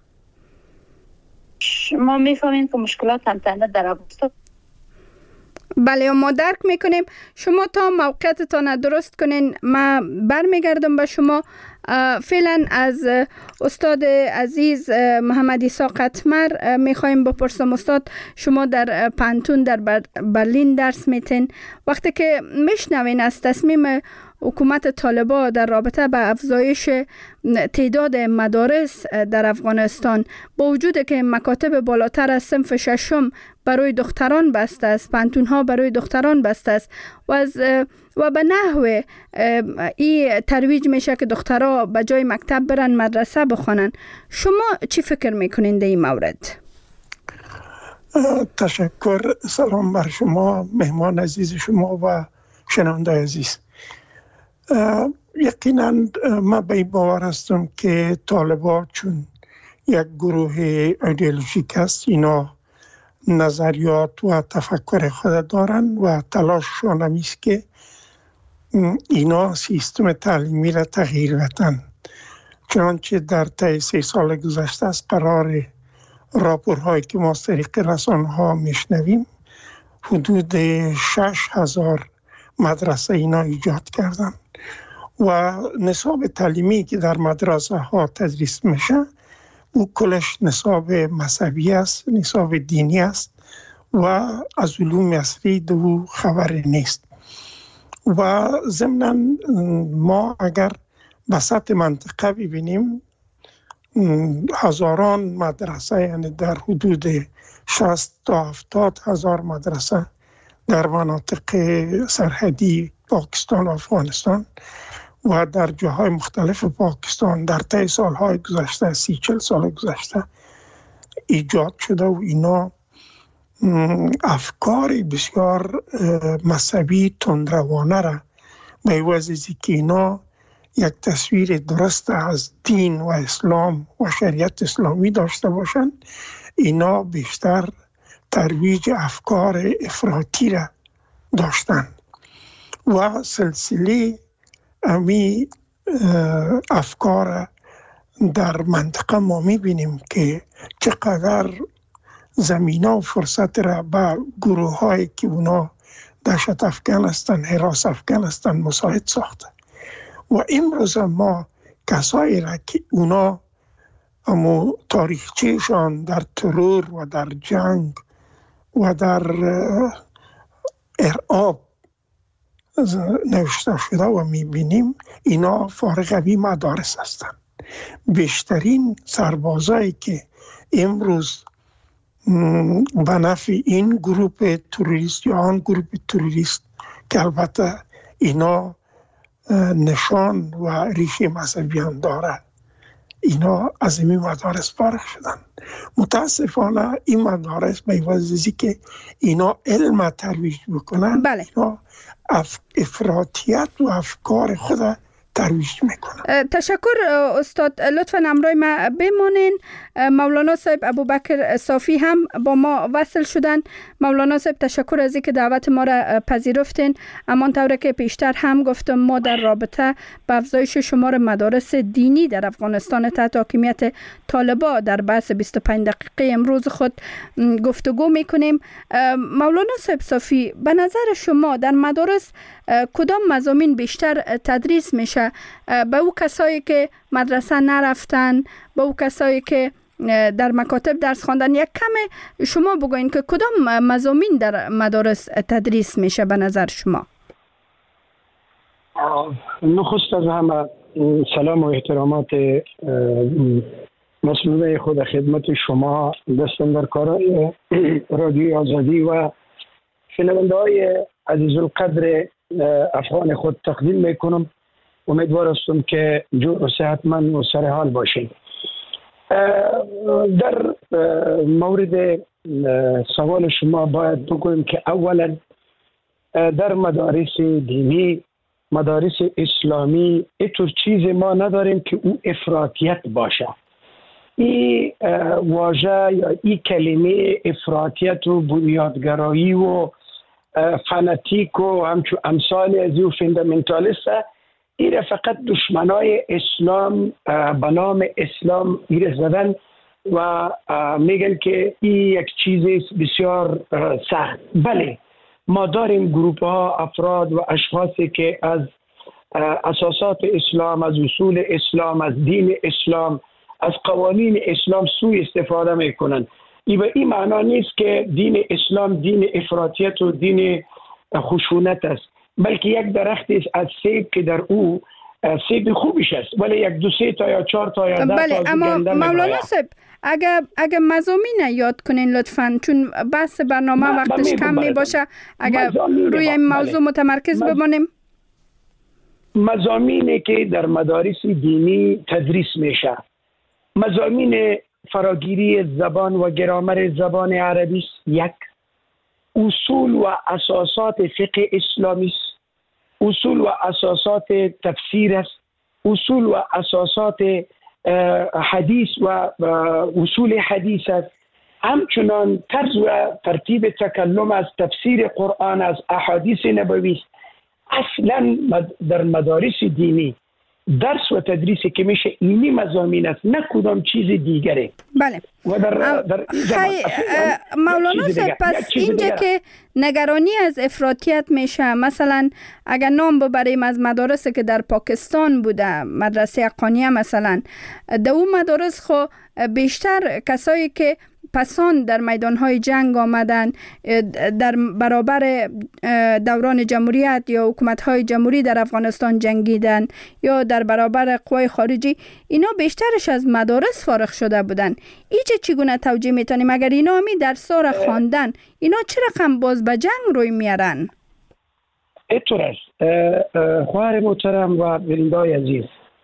ما میفهمین که مشکلات اینترنت در افغانستان. بله، ما درک میکنیم. شما تا موقعیتتان درست کنین ما برمیگردم به شما. فعلا از استاد عزیز محمد عیسی قطمر میخوایم بپرسم. استاد، شما در پانتون در برلین درس میتین. وقتی که میشنوین از تصمیم حکومت طالبان در رابطه به افزایش تعداد مدارس در افغانستان، با وجود که مکاتب بالاتر از صنف ششم برای دختران بسته است، پانتون ها برای دختران بسته است و به نحو این ترویج میشه که دخترها به جای مکتب برن مدرسه بخوانن، شما چی فکر میکنین در این مورد؟ تشکر. سلام بر شما، مهمان عزیز شما و شنونده عزیز. یقینا من به این باور هستم که طالبان چون یک گروه ایدئولوژیک است، اینا نظریات و تفکر خود دارن و تلاششان همیست که اینا سیستم تعلیمی را تغییر بدن. چنانچه در طی 3 سال گذشته از قرار راپورهایی که ما از طریق رسانه‌ها میشنویم، حدود 6,000 مدرسه اینا ایجاد کردن و نصاب تعلیمی که در مدرسه ها تدریس میشه او کلش نصاب مذهبی است، نصاب دینی است و از علوم اصلی دو خبری نیست. و ضمناً ما اگر به سطح منطقه ببینیم، هزاران مدرسه، یعنی در حدود 60 تا 70 هزار مدرسه در مناطق سرحدی پاکستان و افغانستان و در جاهای مختلف پاکستان در طی سالهای گذشته، 30-40 سال گذشته ایجاد شده و اینا افکار بسیار مذهبی تندروانه را به عوض از که اینا یک تصویر درست از دین و اسلام و شریعت اسلامی داشته باشند، اینا بیشتر ترویج افکار افراطی را داشتن و سلسله امی افکار در منطقه ما میبینیم که چقدر زمینه و فرصت را به گروه هایی که اونا دهشت افکن هستن، هراس افکن هستن مساعد ساخته. و امروز ما کسایی را که اونا اما تاریخچهشان در ترور و در جنگ و در ارعاب نوشته شده و میبینیم، اینا فارغ از مدارس هستند. بیشترین سربازایی که امروز به نفع این گروه تروریست یا آن گروه تروریست که البته اینا نشان و ریشه مذهبیان داره، اینا از این مدارس فارغ شدن. متاسفانه این مدارس به واسطه که اینا علم ترویج بکنن، اینا افراطیت و افکار خود ترویج میکنن. تشکر استاد، لطفا همراه ما بمانین. مولانا صاحب ابوبکر صافی هم با ما وصل شدن. مولانا صاحب تشکر از اینکه دعوت ما را پذیرفتین. همانطور که پیشتر هم گفتم، ما در رابطه با افزایش شمار مدارس دینی در افغانستان تحت حاکمیت طالبان در بحث 25 دقیقه امروز خود گفتگو میکنیم. مولانا صاحب صافی، به نظر شما در مدارس کدام مضامین بیشتر تدریس میشه؟ به او کسایی که مدرسه نرفتن، به او کسایی که در مکاتب درس خواندن، یک کم شما بگوین که کدام مضامین در مدارس تدریس میشه به نظر شما؟ نخست از همه سلام و احترامات مسئولین خود خدمت شما، دستاندرکارای رادیوی آزادی و شنونده های عزیز القدر افغان خود تقدیم میکنم. امیدوار هستم که جور و صحتمند و سر حال باشید. در مورد سوال شما باید بگویم که اولا در مدارس دینی، مدارس اسلامی، اینطور چیزی ما نداریم که او افراطیت باشه. این واژه یا این کلمه افراطیت و بنیادگرایی و فناتیک و همچون امثال از او فندامنتالیست، این فقط دشمنای اسلام به نام اسلام گیر زدن و میگن که این یک چیز بسیار سخت. بله، ما داریم گروه ها، افراد و اشخاصی که از اساسات اسلام، از اصول اسلام، از دین اسلام، از قوانین اسلام سوء استفاده میکنن. این به این معنا نیست که دین اسلام دین افراطیت و دین خشونت است، بلکه یک درختی است از سیب که در او سیب خوبیش است، ولی یک دو سه تا یا 4 تا یا 10 تا بله، اما مولانا صاحب اگر مضامین یاد کنین لطفاً، چون بحث برنامه وقتش کم می باشه، اگر روی این موضوع متمرکز بمانیم. مضامینی که در مدارس دینی تدریس میشه، مضامین فراگیری زبان و گرامر زبان عربی است، یک. اصول و اساسات فقه اسلامی است، اصول و اساسات تفسیر است، اصول و اساسات حدیث و اصول حدیث است. همچنان طرز و ترتیب تکلم از تفسیر قرآن، از احادیث نبوی است. اصلا در مدارس دینی درس و تدریسی که میشه اینی مضامین است، نه کدام چیز دیگره. بله. و در مولانا صاحب، پس اینجا که نگرانی از افراطیت میشه، مثلا اگر نام ببریم از مدارسی که در پاکستان بوده، مدرسه حقانیه مثلا، در اون مدارس خو بیشتر کسایی که پسان در میدانهای جنگ آمدن، در برابر دوران جمهوریت یا حکومت‌های جمهوری در افغانستان جنگیدن یا در برابر قوای خارجی، اینا بیشترش از مدارس فارغ شده بودن. ایچه چگونه توجیه میتونیم اگر اینا همی درس‌ها را خواندن، اینا چه رقم باز به جنگ روی میارن؟ اینطور است خواهر محترم و برندای عزیز،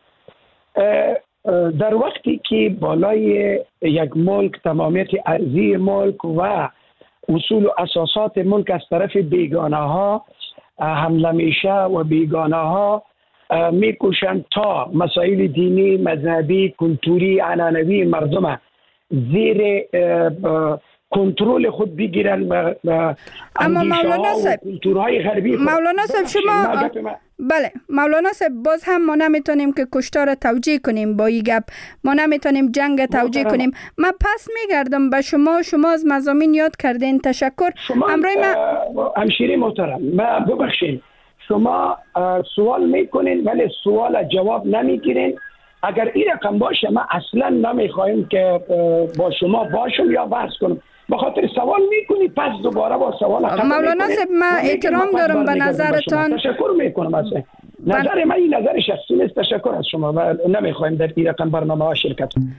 در وقتی که بالای یک ملک تمامیت ارضی ملک و اصول و اساسات ملک از طرف بیگانه ها حمله میشه و بیگانه ها میکوشند تا مسائل دینی، مذهبی، کلتوری، عنعنوی مردم زیر کنترل خود بگیرن و اما مولانا صاحب، کلتورهای غربی خود. مولانا صاحب شما بله، مولانا صاحب، باز هم ما نمیتونیم که کشتار توجیه کنیم با این گپ، ما نمیتونیم جنگ توجیه کنیم. من پس میگردم به شما از مضامین یاد کردین. تشکر. همراه ما همشیری محترم، ما ببخشید شما سوال میکنین ولی سوال جواب نمیگیرین. اگر این رقم باشه ما اصلا نمیخوایم که با شما باشم یا بحث کنم، به خاطر سوال میکنی پس دوباره با سوال مولانا صاحب، من احترام دارم به نظرتان. تشکر میکنم. نظر من این نظر شخصی نیست. تشکر از شما و نمیخوایم در این رقم برنامه ها شرکت کنیم.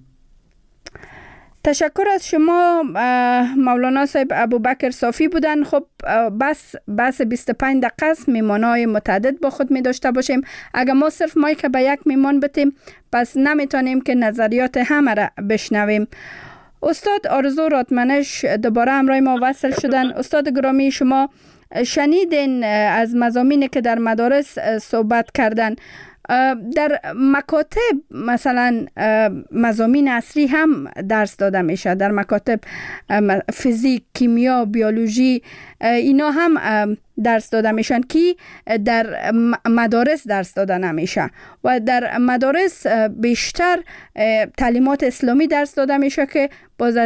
تشکر از شما. مولانا صاحب ابوبکر صافی بودن. خب بس 25 دقیقه است، میمانای متعدد با خود می داشته باشیم. اگر ما صرف مایک به یک میمان بتیم پس نمیتونیم که نظریات همه را بشنویم. استاد آرزو رادمنش دوباره همراه ما وصل شدن. استاد گرامی، شما شنیدین از مضامینی که در مدارس صحبت کردن. در مکاتب مثلا مضامین اصلی هم درس داده میشه، در مکاتب فیزیک، کیمیا، بیولوژی اینا هم درس داده میشن که در مدارس درس داده نمیشه و در مدارس بیشتر تعلیمات اسلامی درس داده میشه که باز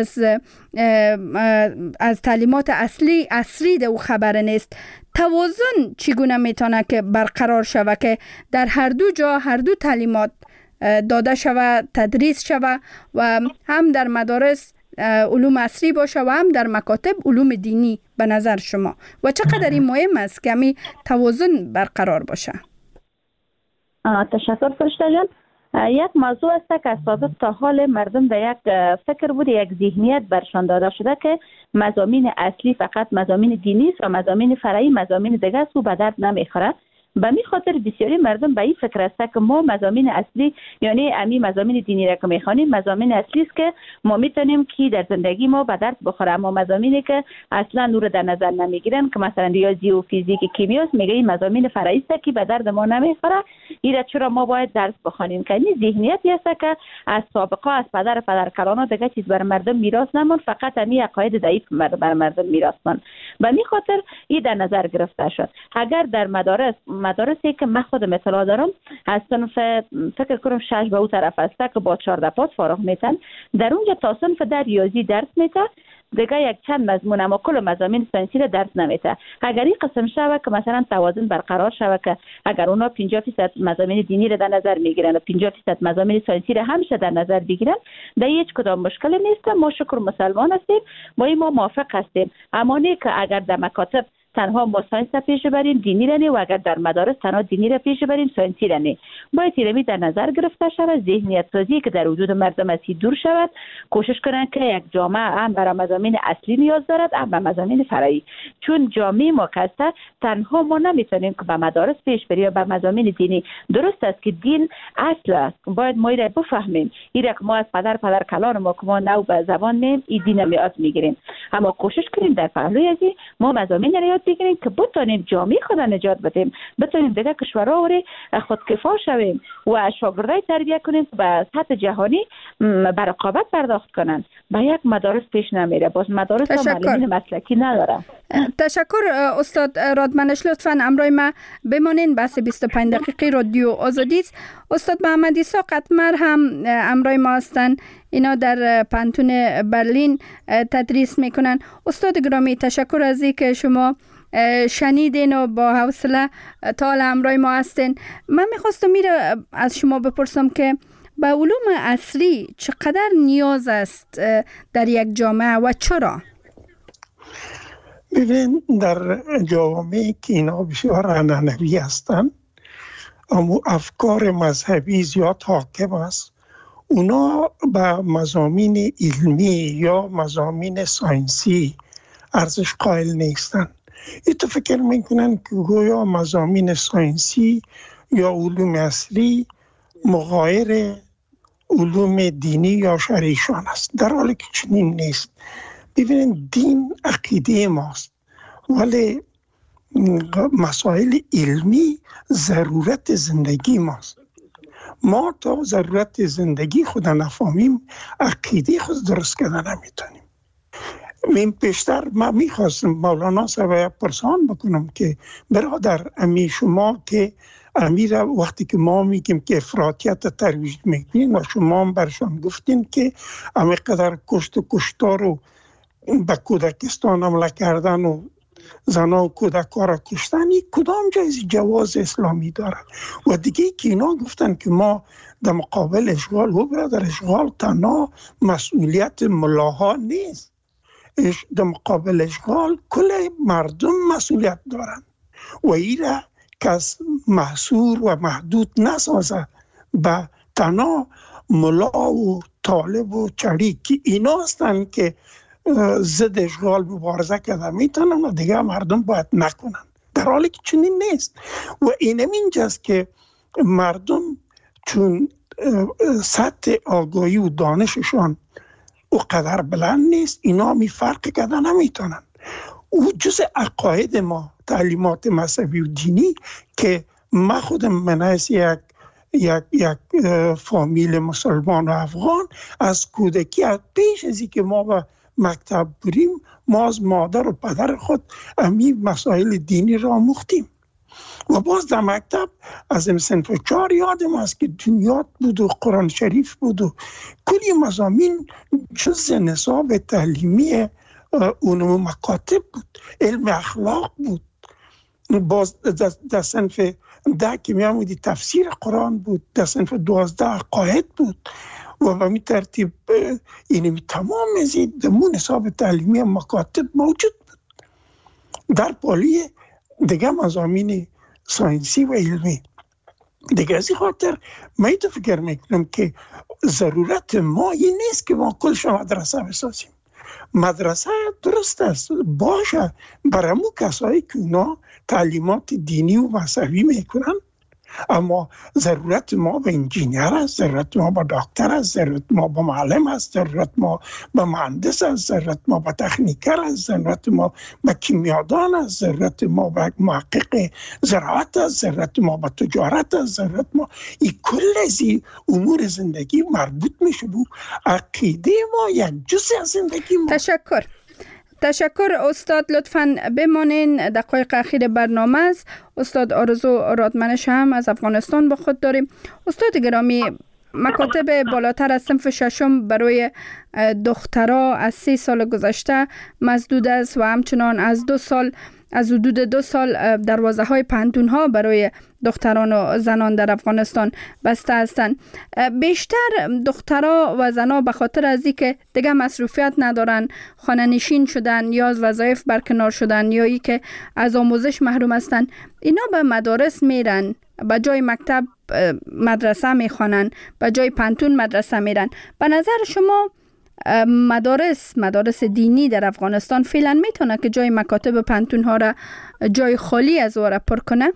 از تعلیمات اصلی او خبر نیست. توازن چگونه میتونه که برقرار شوه که در هر دو جا هر دو تعلیمات داده شوه، تدریس شوه و هم در مدارس علوم اصلی باشه و هم در مکاتب علوم دینی به نظر شما و چقدر این مهم است که همین توازن برقرار باشه؟ تشکر فرشته جان. یک موضوع است که از سابق تا حال مردم در یک فکر بود، یک ذهنیت برشان داده شده که مضامین اصلی فقط مضامین دینی است و مضامین فرعی مضامین دیگه است و به درد نمیخوره. به می خاطر بسیاری مردم به این فکر است که ما مضامین اصلی یعنی امی مضامین دینی را که میخوانیم مضامین اصلی است که ما میتونیم که در زندگی ما به درد بخوره، اما مضامینی که اصلا نور در نظر نمیگیرن که مثلا ریاضی و فیزیک کیمیا است میگه این مضامین فرعی است که به درد ما نمیخوره، اینا چرا ما باید درس بخوانیم؟ که این ذهنیتی است که از سابقه از پدرکلان دیگه چیز بر مردم میراث نموند، فقط امی عقاید ضعیف بر مردم میراث ماند. به می خاطر این در نظر گرفته شد. اگر در مدارسی که من خودم اطلاع دارم از صنف فکر کنم 6 به او طرف است که با 14 پاس فارغ میتن، در اونجا تا صنف در ریاضی درس میته، دیگه یک چند مضمون اما کل مضامین ساینسی را درس نمیته. اگر این قسم شوه که مثلا توازن برقرار شوه که اگر اونا 50% مضامین دینی را در نظر میگیرن و 50% مضامین ساینسی را همیشه در نظر بگیرن، در هیچ کدام مشکل نیست. ما شکر مسلمان هستیم، ما موافق هستیم، اما نه که اگر در مکاتب تنها ما ساینس را پیش بریم دینی را نه و اگر در مدارس تنها دینی را پیش بریم ساینسی را نه. باید اینمی در نظر گرفته شود، ذهنیت سازی که در وجود مردم از دور شود، کوشش کنند که یک جامعه هم برای مضامین اصلی نیاز دارد هم به مضامین فرعی، چون جامعه ما کسته تنها ما نمیتونیم که به مدارس پیش بریم یا به مضامین دینی. درست است که دین اصل است، باید ما را بفهمیم، اینا که ما از پدر کلان ما که ما نو به زبان میم این دین رو یاد میگیریم، اما کوشش کنیم در پهلوی ازی ما مضامین را یاد بگیریم که بتونیم جامعه خود نجات بدیم، بتونیم دیگه کشورها وری خودکفا شویم و شاگردای تربیت کنیم به سطح جهانی به رقابت پرداخت کنند. به یک مدارس پیش نمیره، باز مدارس ها معلمین مسلکی نداره. تشکر استاد رادمنش، لطفاً همراه ما بمانین. بس 25 دقیقه رادیو آزادی است. استاد محمد عیسی قطمر هم همراه ما هستن، اینا در پانتون برلین تدریس میکنن. استاد گرامی، تشکر از اینکه شما شنیدین و با حوصله تا همراه ما هستین. من میخواستم از شما بپرسم که به علوم اصلی چقدر نیاز است در یک جامعه و چرا؟ ببین، در جوامعی که اینا بسیار عنعنوی هستند، اما افکار مذهبی زیاد حاکم است، اونا به مضامین علمی یا مضامین ساینسی ارزش قائل نیستند. ای تو فکر میکنن که گویا مضامین ساینسی یا علوم اصلی مغایر علوم دینی یا شرعیشان است، در حالی که چنین نیست. ببینید، دین عقیده ماست، ولی مسائل علمی ضرورت زندگی ماست. ما تا ضرورت زندگی خود نفهمیم عقیده خود درست کردن نمیتونیم. من پیشتر میخواستم مولانا صاحب پرسان بکنم که برادر امی شما که امیر وقتی که ما میگیم که افراطیت ترویج میکنین و شما هم برشان گفتین که امی قدر کشت و کشتار رو به کودکستان حمله کردن و زنا و کودکا را کشتن، این کدام جایز جواز اسلامی داره؟ و دیگه که اینا گفتن که ما در مقابل اشغال، و برادر اشغال تنها مسئولیت ملاها نیست، در مقابل اشغال کل مردم مسئولیت دارن و این را کس محصور و محدود نسازه به تنها ملا و طالب و چری که اینا هستند که ضد اشغال مبارزه کرده میتونن و دیگه مردم باید نکنن، در حالی که چنین نیست. و اینجاست که مردم چون سطح آگاهی و دانششان او قدر بلند نیست، اینا می فرق کرده نمیتونن. او جز عقاید ما تعلیمات مذهبی و دینی که ما خودم منعیس یک فامیل مسلمان و افغان از کودکی، از پیش از که ما به مکتب بریم، ما از مادر و پدر خود امی مسائل دینی را آموختیم. و باز در مکتب از صنف 4 یادم است که دنیات بود و قرآن شریف بود و کلی مضامین جز نصاب تعلیمی علوم مکاتب بود، علم اخلاق بود. باز در صنف 10 که میامودی تفسیر قرآن بود، در صنف 12 عقاید بود و به می ترتیب اینمی تمام ازید دمون نصاب تعلیمی مکاتب موجود بود. در پالی دیگه مضامین ساینسی و علمی دیگه. از این خاطر من تو فکر میکنم که ضرورت ما این نیست که ما کلش مدرسه بسازیم. مدرسه درست است باشه برامو کسایی که اونا تعلیمات دینی و مذهبی میکنن، اما ضرورت ما به انجینیر است، ضرورت ما به دکتر است، ضرورت ما به معلم است، ضرورت ما به مهندس است، ضرورت ما به تکنیکر است، ضرورت ما به کیمیادان است، ضرورت ما به محقق زراعت است، ضرورت ما به تجارت است، ضرورت ما این کل از امور زندگی مربوط میشه بود. عقیده ما یک جزء از زندگی ما. تشکر استاد، لطفاً بمانین. دقایق اخیر برنامه است. استاد آرزو رادمنش هم از افغانستان با خود داریم. استاد گرامی، مکاتب بالاتر از صنف 6 برای دخترها از 3 سال گذشته مسدود است و همچنان از حدود 2 سال دروازه های پانتون ها برای دختران و زنان در افغانستان بسته هستند. بیشتر دخترها و زنان به خاطر از اینکه دیگه مصروفیت ندارن، خانه نشین شدن یا از وظایف برکنار شدن یا ای که از آموزش محروم هستن، اینا به مدارس میرن، به جای مکتب مدرسه میخوانن، به جای پانتون مدرسه میرن. به نظر شما مدارس دینی در افغانستان فعلا میتونه که جای مکاتب پانتون ها را جای خالی از او را پر کنه؟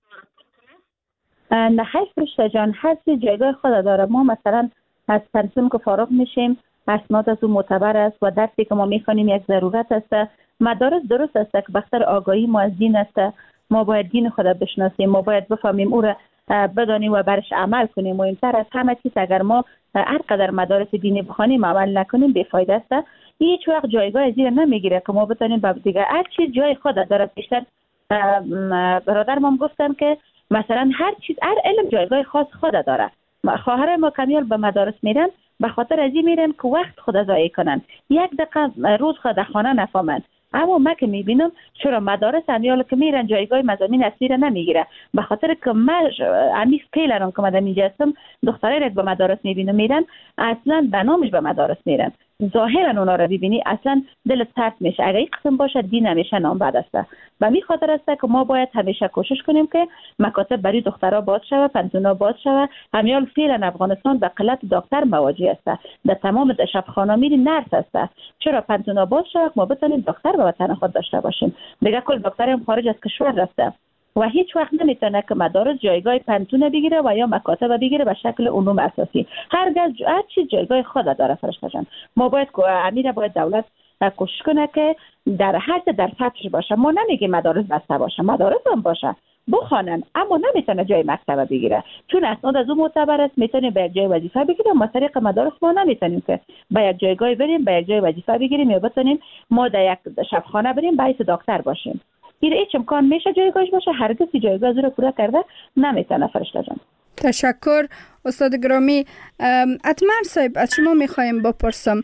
نه خیر فرشته جان، هر چیز جایگاه خود داره. ما مثلا از پانتون که فارغ میشیم اسناد از اون معتبر است و درسی که ما میخوانیم یک ضرورت است. مدارس درست است که بخاطر آگاهی ما از دین است، ما باید دین خود بشناسیم، ما باید بفهمیم او را بدانیم و برش عمل کنیم. مهمتر از همه چیز اگر ما هر قدر مدارس دینی بخوانیم عمل نکنیم بی‌فایده است. هیچ وقت جایگاه از این نمیگیره که ما بتونیم با دیگه هر چیز جای خود داره. بیشتر برادرم گفتم که مثلا هر علم جایگاه خاص خود داره. خواهر ما کمیال به مدارس میرن به خاطر از این میرن که وقت خود ضایع کنن، یک دقیقه روز خود در خانه نفهمن. اما من که میبینم چرا مدارس امیال که میرن جایگاه مضامین اصلی را نمیگیره، به خاطر که من امیس پیلرم که من در اینجا هستم دخترای را به مدارس میبینم میرن اصلا به نامش به مدارس میرن، ظاهرا اونا را ببینی اصلا دل ترس میشه. اگه این قسم باشه دین همیشه نام بد است. و می خاطر است که ما باید همیشه کوشش کنیم که مکاتب برای دخترها باز شوه، پانتونا باز شوه. همیال فعلا افغانستان به قلت دکتر مواجه است، در تمام شفاخانه میری نرس است. چرا پانتونا باز شوه ما بتونیم دختر به وطن خود داشته باشیم؟ دیگه کل دکتر هم خارج از کشور رفته و هیچ وقت نمیتونه که مدارس جایگاه پانتون بگیره و یا مکاتب بگیره به شکل علوم اساسی. هر چیز جایگاه خود داره فرشته جان. ما باید دولت کوشش کنه که در هر در سطحش باشه. ما نمیگیم مدارس بسته باشه، مدارس هم باشه بخوانن، اما نمیتونه جای مکتب بگیره چون اسناد از اون معتبر است. میتونه به یک جای وظیفه بگیره. ما طریق مدارس ما نمیتونیم که به یک جایگاه بریم به یک جای وظیفه بگیریم یا بتونیم ما در یک شفاخانه بریم باعث دکتر باشیم. این هیچ امکان میشه جایگاهش باشه؟ هرگز جایگاه رو پورا کرده نمیتونه فرشته جان. تشکر استاد گرامی. اتمر صاحب از شما میخوایم بپرسم،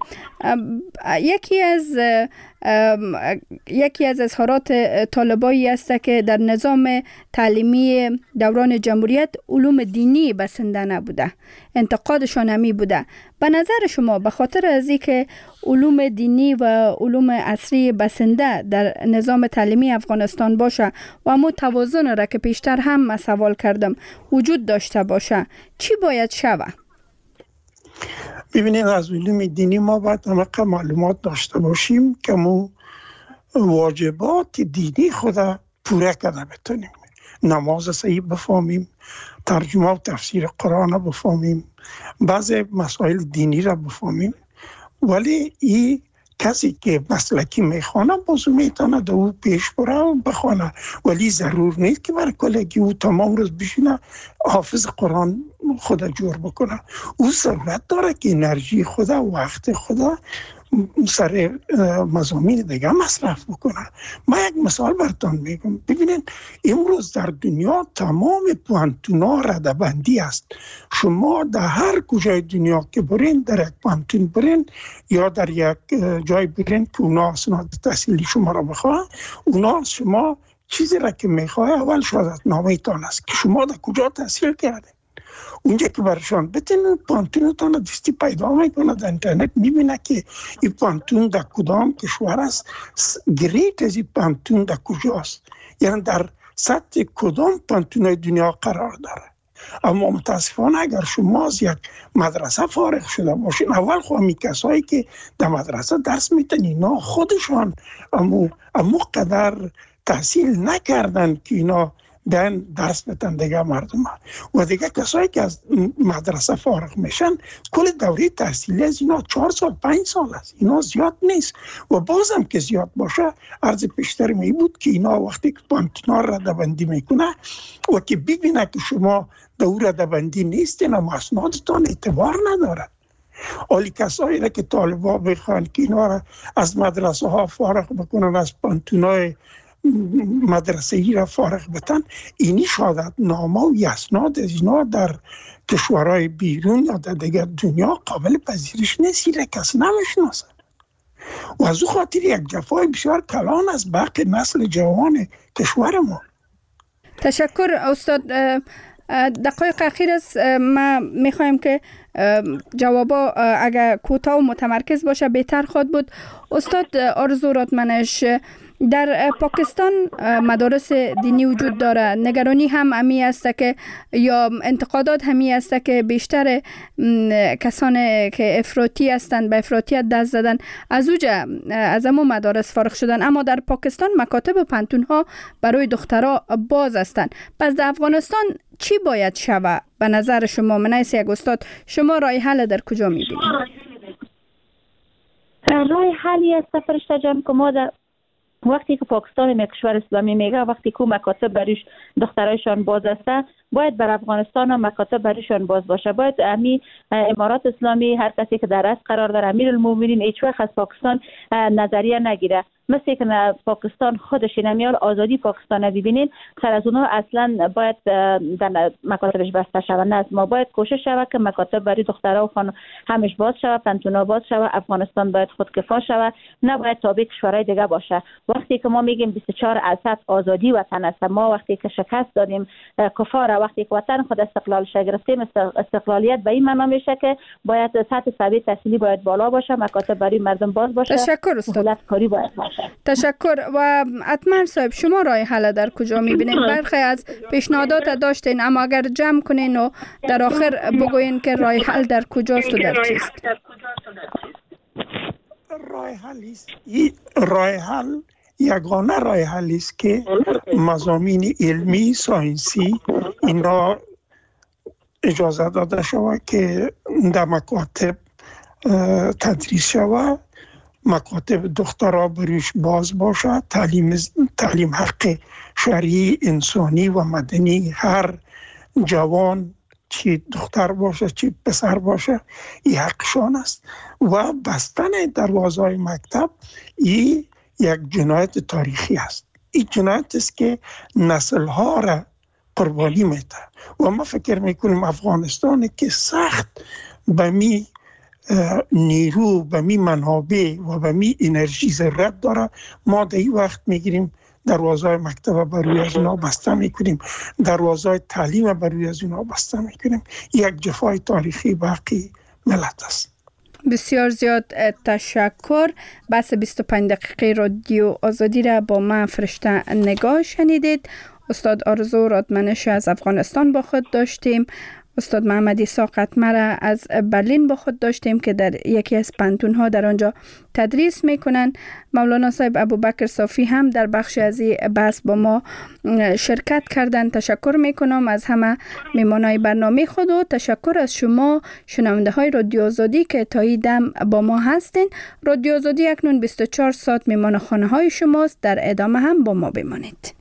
یکی از اظهارات طالبایی است که در نظام تعلیمی دوران جمهوریت علوم دینی بسنده نبوده. انتقادشان همی بوده. به نظر شما به خاطر از اینکه علوم دینی و علوم عصری بسنده در نظام تعلیمی افغانستان باشه و امو توازن را که پیشتر هم سوال کردم وجود داشته باشه، چی باید شود؟ ببینید، از علوم دینی ما باید همه معلومات داشته باشیم که ما واجبات دینی خدا پوره کرده بتونیم. نماز صحیح بفهمیم، ترجمه و تفسیر قرآن را بفهمیم، بعضی مسائل دینی را بفهمیم. ولی این کسی که مسلکی میخوانه بازو میتونه دو او پیش بره و بخوانه، ولی ضرور نیست که برای کلگی او تمام روز بشینه حافظ قرآن خدا جور بکنه. او ضرورت داره که انرژی خدا و وقت خدا سر مضامین دیگه مصرف بکنه. من یک مثال براتون میگم. ببینید، امروز در دنیا تمام پوانتونا ردبندی است. شما در هر کجای دنیا که برین، در یک پوانتون برین یا در یک جای برین که اونا اسناد تحصیلی شما را بخواه، اونا شما چیزی را که میخواه اول شهادتنامه تان است که شما در کجا تحصیل کرده. اونجا که برشان بتونید پانتونتان دستی پیدا میکنه، در اینترنت میبینه که این پانتون در کدام کشور است، گریت از این پانتون در کجاست، یعنی در سطح کدام پانتون دنیا قرار داره. اما متاسفانه اگر شما از یک مدرسه فارغ شده باشین، اول خواهی کسایی که در مدرسه درس میتن اینا خودشان امو قدر تحصیل نکردن که اینا دن درس بتن دیگه مردم و دیگه کسایی که از مدرسه فارغ میشن کل دوره تحصیلی از اینا 4 سال 5 سال است. اینا زیاد نیست و بازم که زیاد باشه عرض پیشتر می بود که اینا وقتی که پانتونا ردبندی میکنه و که ببینه که شما دوره ردبندی نیستین و اسنادتان اعتبار نداره. اولی کسایی را که طالبا بخوان که اینا را از مدرسه ها فارغ بکنن، از پانتونای مدرسه ای را فارغ بتن، اینی شهادت نامه و اسناد از اینا در کشورهای بیرون یا در دیگر دنیا قابل پذیرش نیست، را کسی نمیشناسه و از او خاطر یک جفای بسیار کلان از باقی نسل جوان کشور ما. تشکر استاد. دقایق اخیر است، ما میخوایم که جوابا اگر کوتاه و متمرکز باشه بهتر خواهد بود. استاد آرزو راتمنش، در پاکستان مدارس دینی وجود داره، نگرانی هم همی است که یا انتقادات همی است که بیشتر کسان که افراطی هستند به افراطیت دست زدن از اوجه از همون مدارس فارغ شدن، اما در پاکستان مکاتب و پانتون ها برای دخترها باز هستند. پس در افغانستان چی باید شود به نظر شما؟ منیس یک استاد، شما راه حل در کجا می‌بینید؟ راه حلی است فرشته جان که ما در وقتی که پاکستان یک کشور اسلامی میگه، وقتی که مکاتب بریش دخترایشان باز است، باید بر افغانستان هم مکاتب بریشان باز باشه. باید امی امارات اسلامی هر کسی که در از قرار داره، امیرالمومنین هیچ وقت از پاکستان نظریه نگیره. مثل که پاکستان خودش نمیال آزادی پاکستان ببینین، خیر از اونها اصلا باید در مکاتبش بسته شود. نه، ما باید کوشش شود که مکاتب برای دخترها و خانم همش باز شود، پانتونا باز شود. افغانستان باید خودکفا شود، نه باید تابع کشورهای دیگه باشه. وقتی که ما میگیم 24% آزادی وطن است، ما وقتی که شکست دادیم کفار، وقتی که وطن خود استقلالش گرفتیم، استقلالیت به این معنا میشه که باید سطح سویه تحصیلی باید بالا باشه، مکاتب برای مردم باز باشه. تشکر استاد. کاری باید باشه. تشکر. و اتمر صاحب، شما راه حل در کجا میبینید؟ برخی از پیشنهادات داشتین، اما اگر جمع کنین و در آخر بگوین که راه حل در کجاست و در چیست؟ راه حل یگانه راه حل است که مضامین علمی ساینسی اینا اجازه داده شود که در مکاتب تدریس شود، مکاتب دخترها بریش باز باشه، تعلیم حق شرعی انسانی و مدنی هر جوان چی دختر باشه چی پسر باشه این حقشان است و بستن دروازهای مکتب این یک جنایت تاریخی است. این جنایت است که نسلها را قربانی میده و ما فکر میکنیم افغانستان که سخت به می نیرو، به می منابع و به می انرژی ضرورت داره، ما در این وقت میگیریم دروازه مکتب بر روی از اینا بسته میکنیم، دروازه تعلیم بر روی از اینا بسته میکنیم. یک جفای تاریخی باقی ملت است. بسیار زیاد تشکر. بس 25 دقیقه رادیو آزادی را با من فرشته نگاه شنیدید. استاد آرزو رادمنش از افغانستان با خود داشتیم. استاد محمد عیسی قطمره از برلین با خود داشتیم که در یکی از پانتون‌ها در آنجا تدریس میکنن. مولانا صاحب ابوبکر صافی هم در بخش از این بحث با ما شرکت کردن. تشکر میکنم از همه میمانای برنامه خود و تشکر از شما شنونده های رادیو آزادی که تا این دم با ما هستین. رادیو آزادی اکنون 24 ساعت میمان خانه های شماست. در ادامه هم با ما بمانید.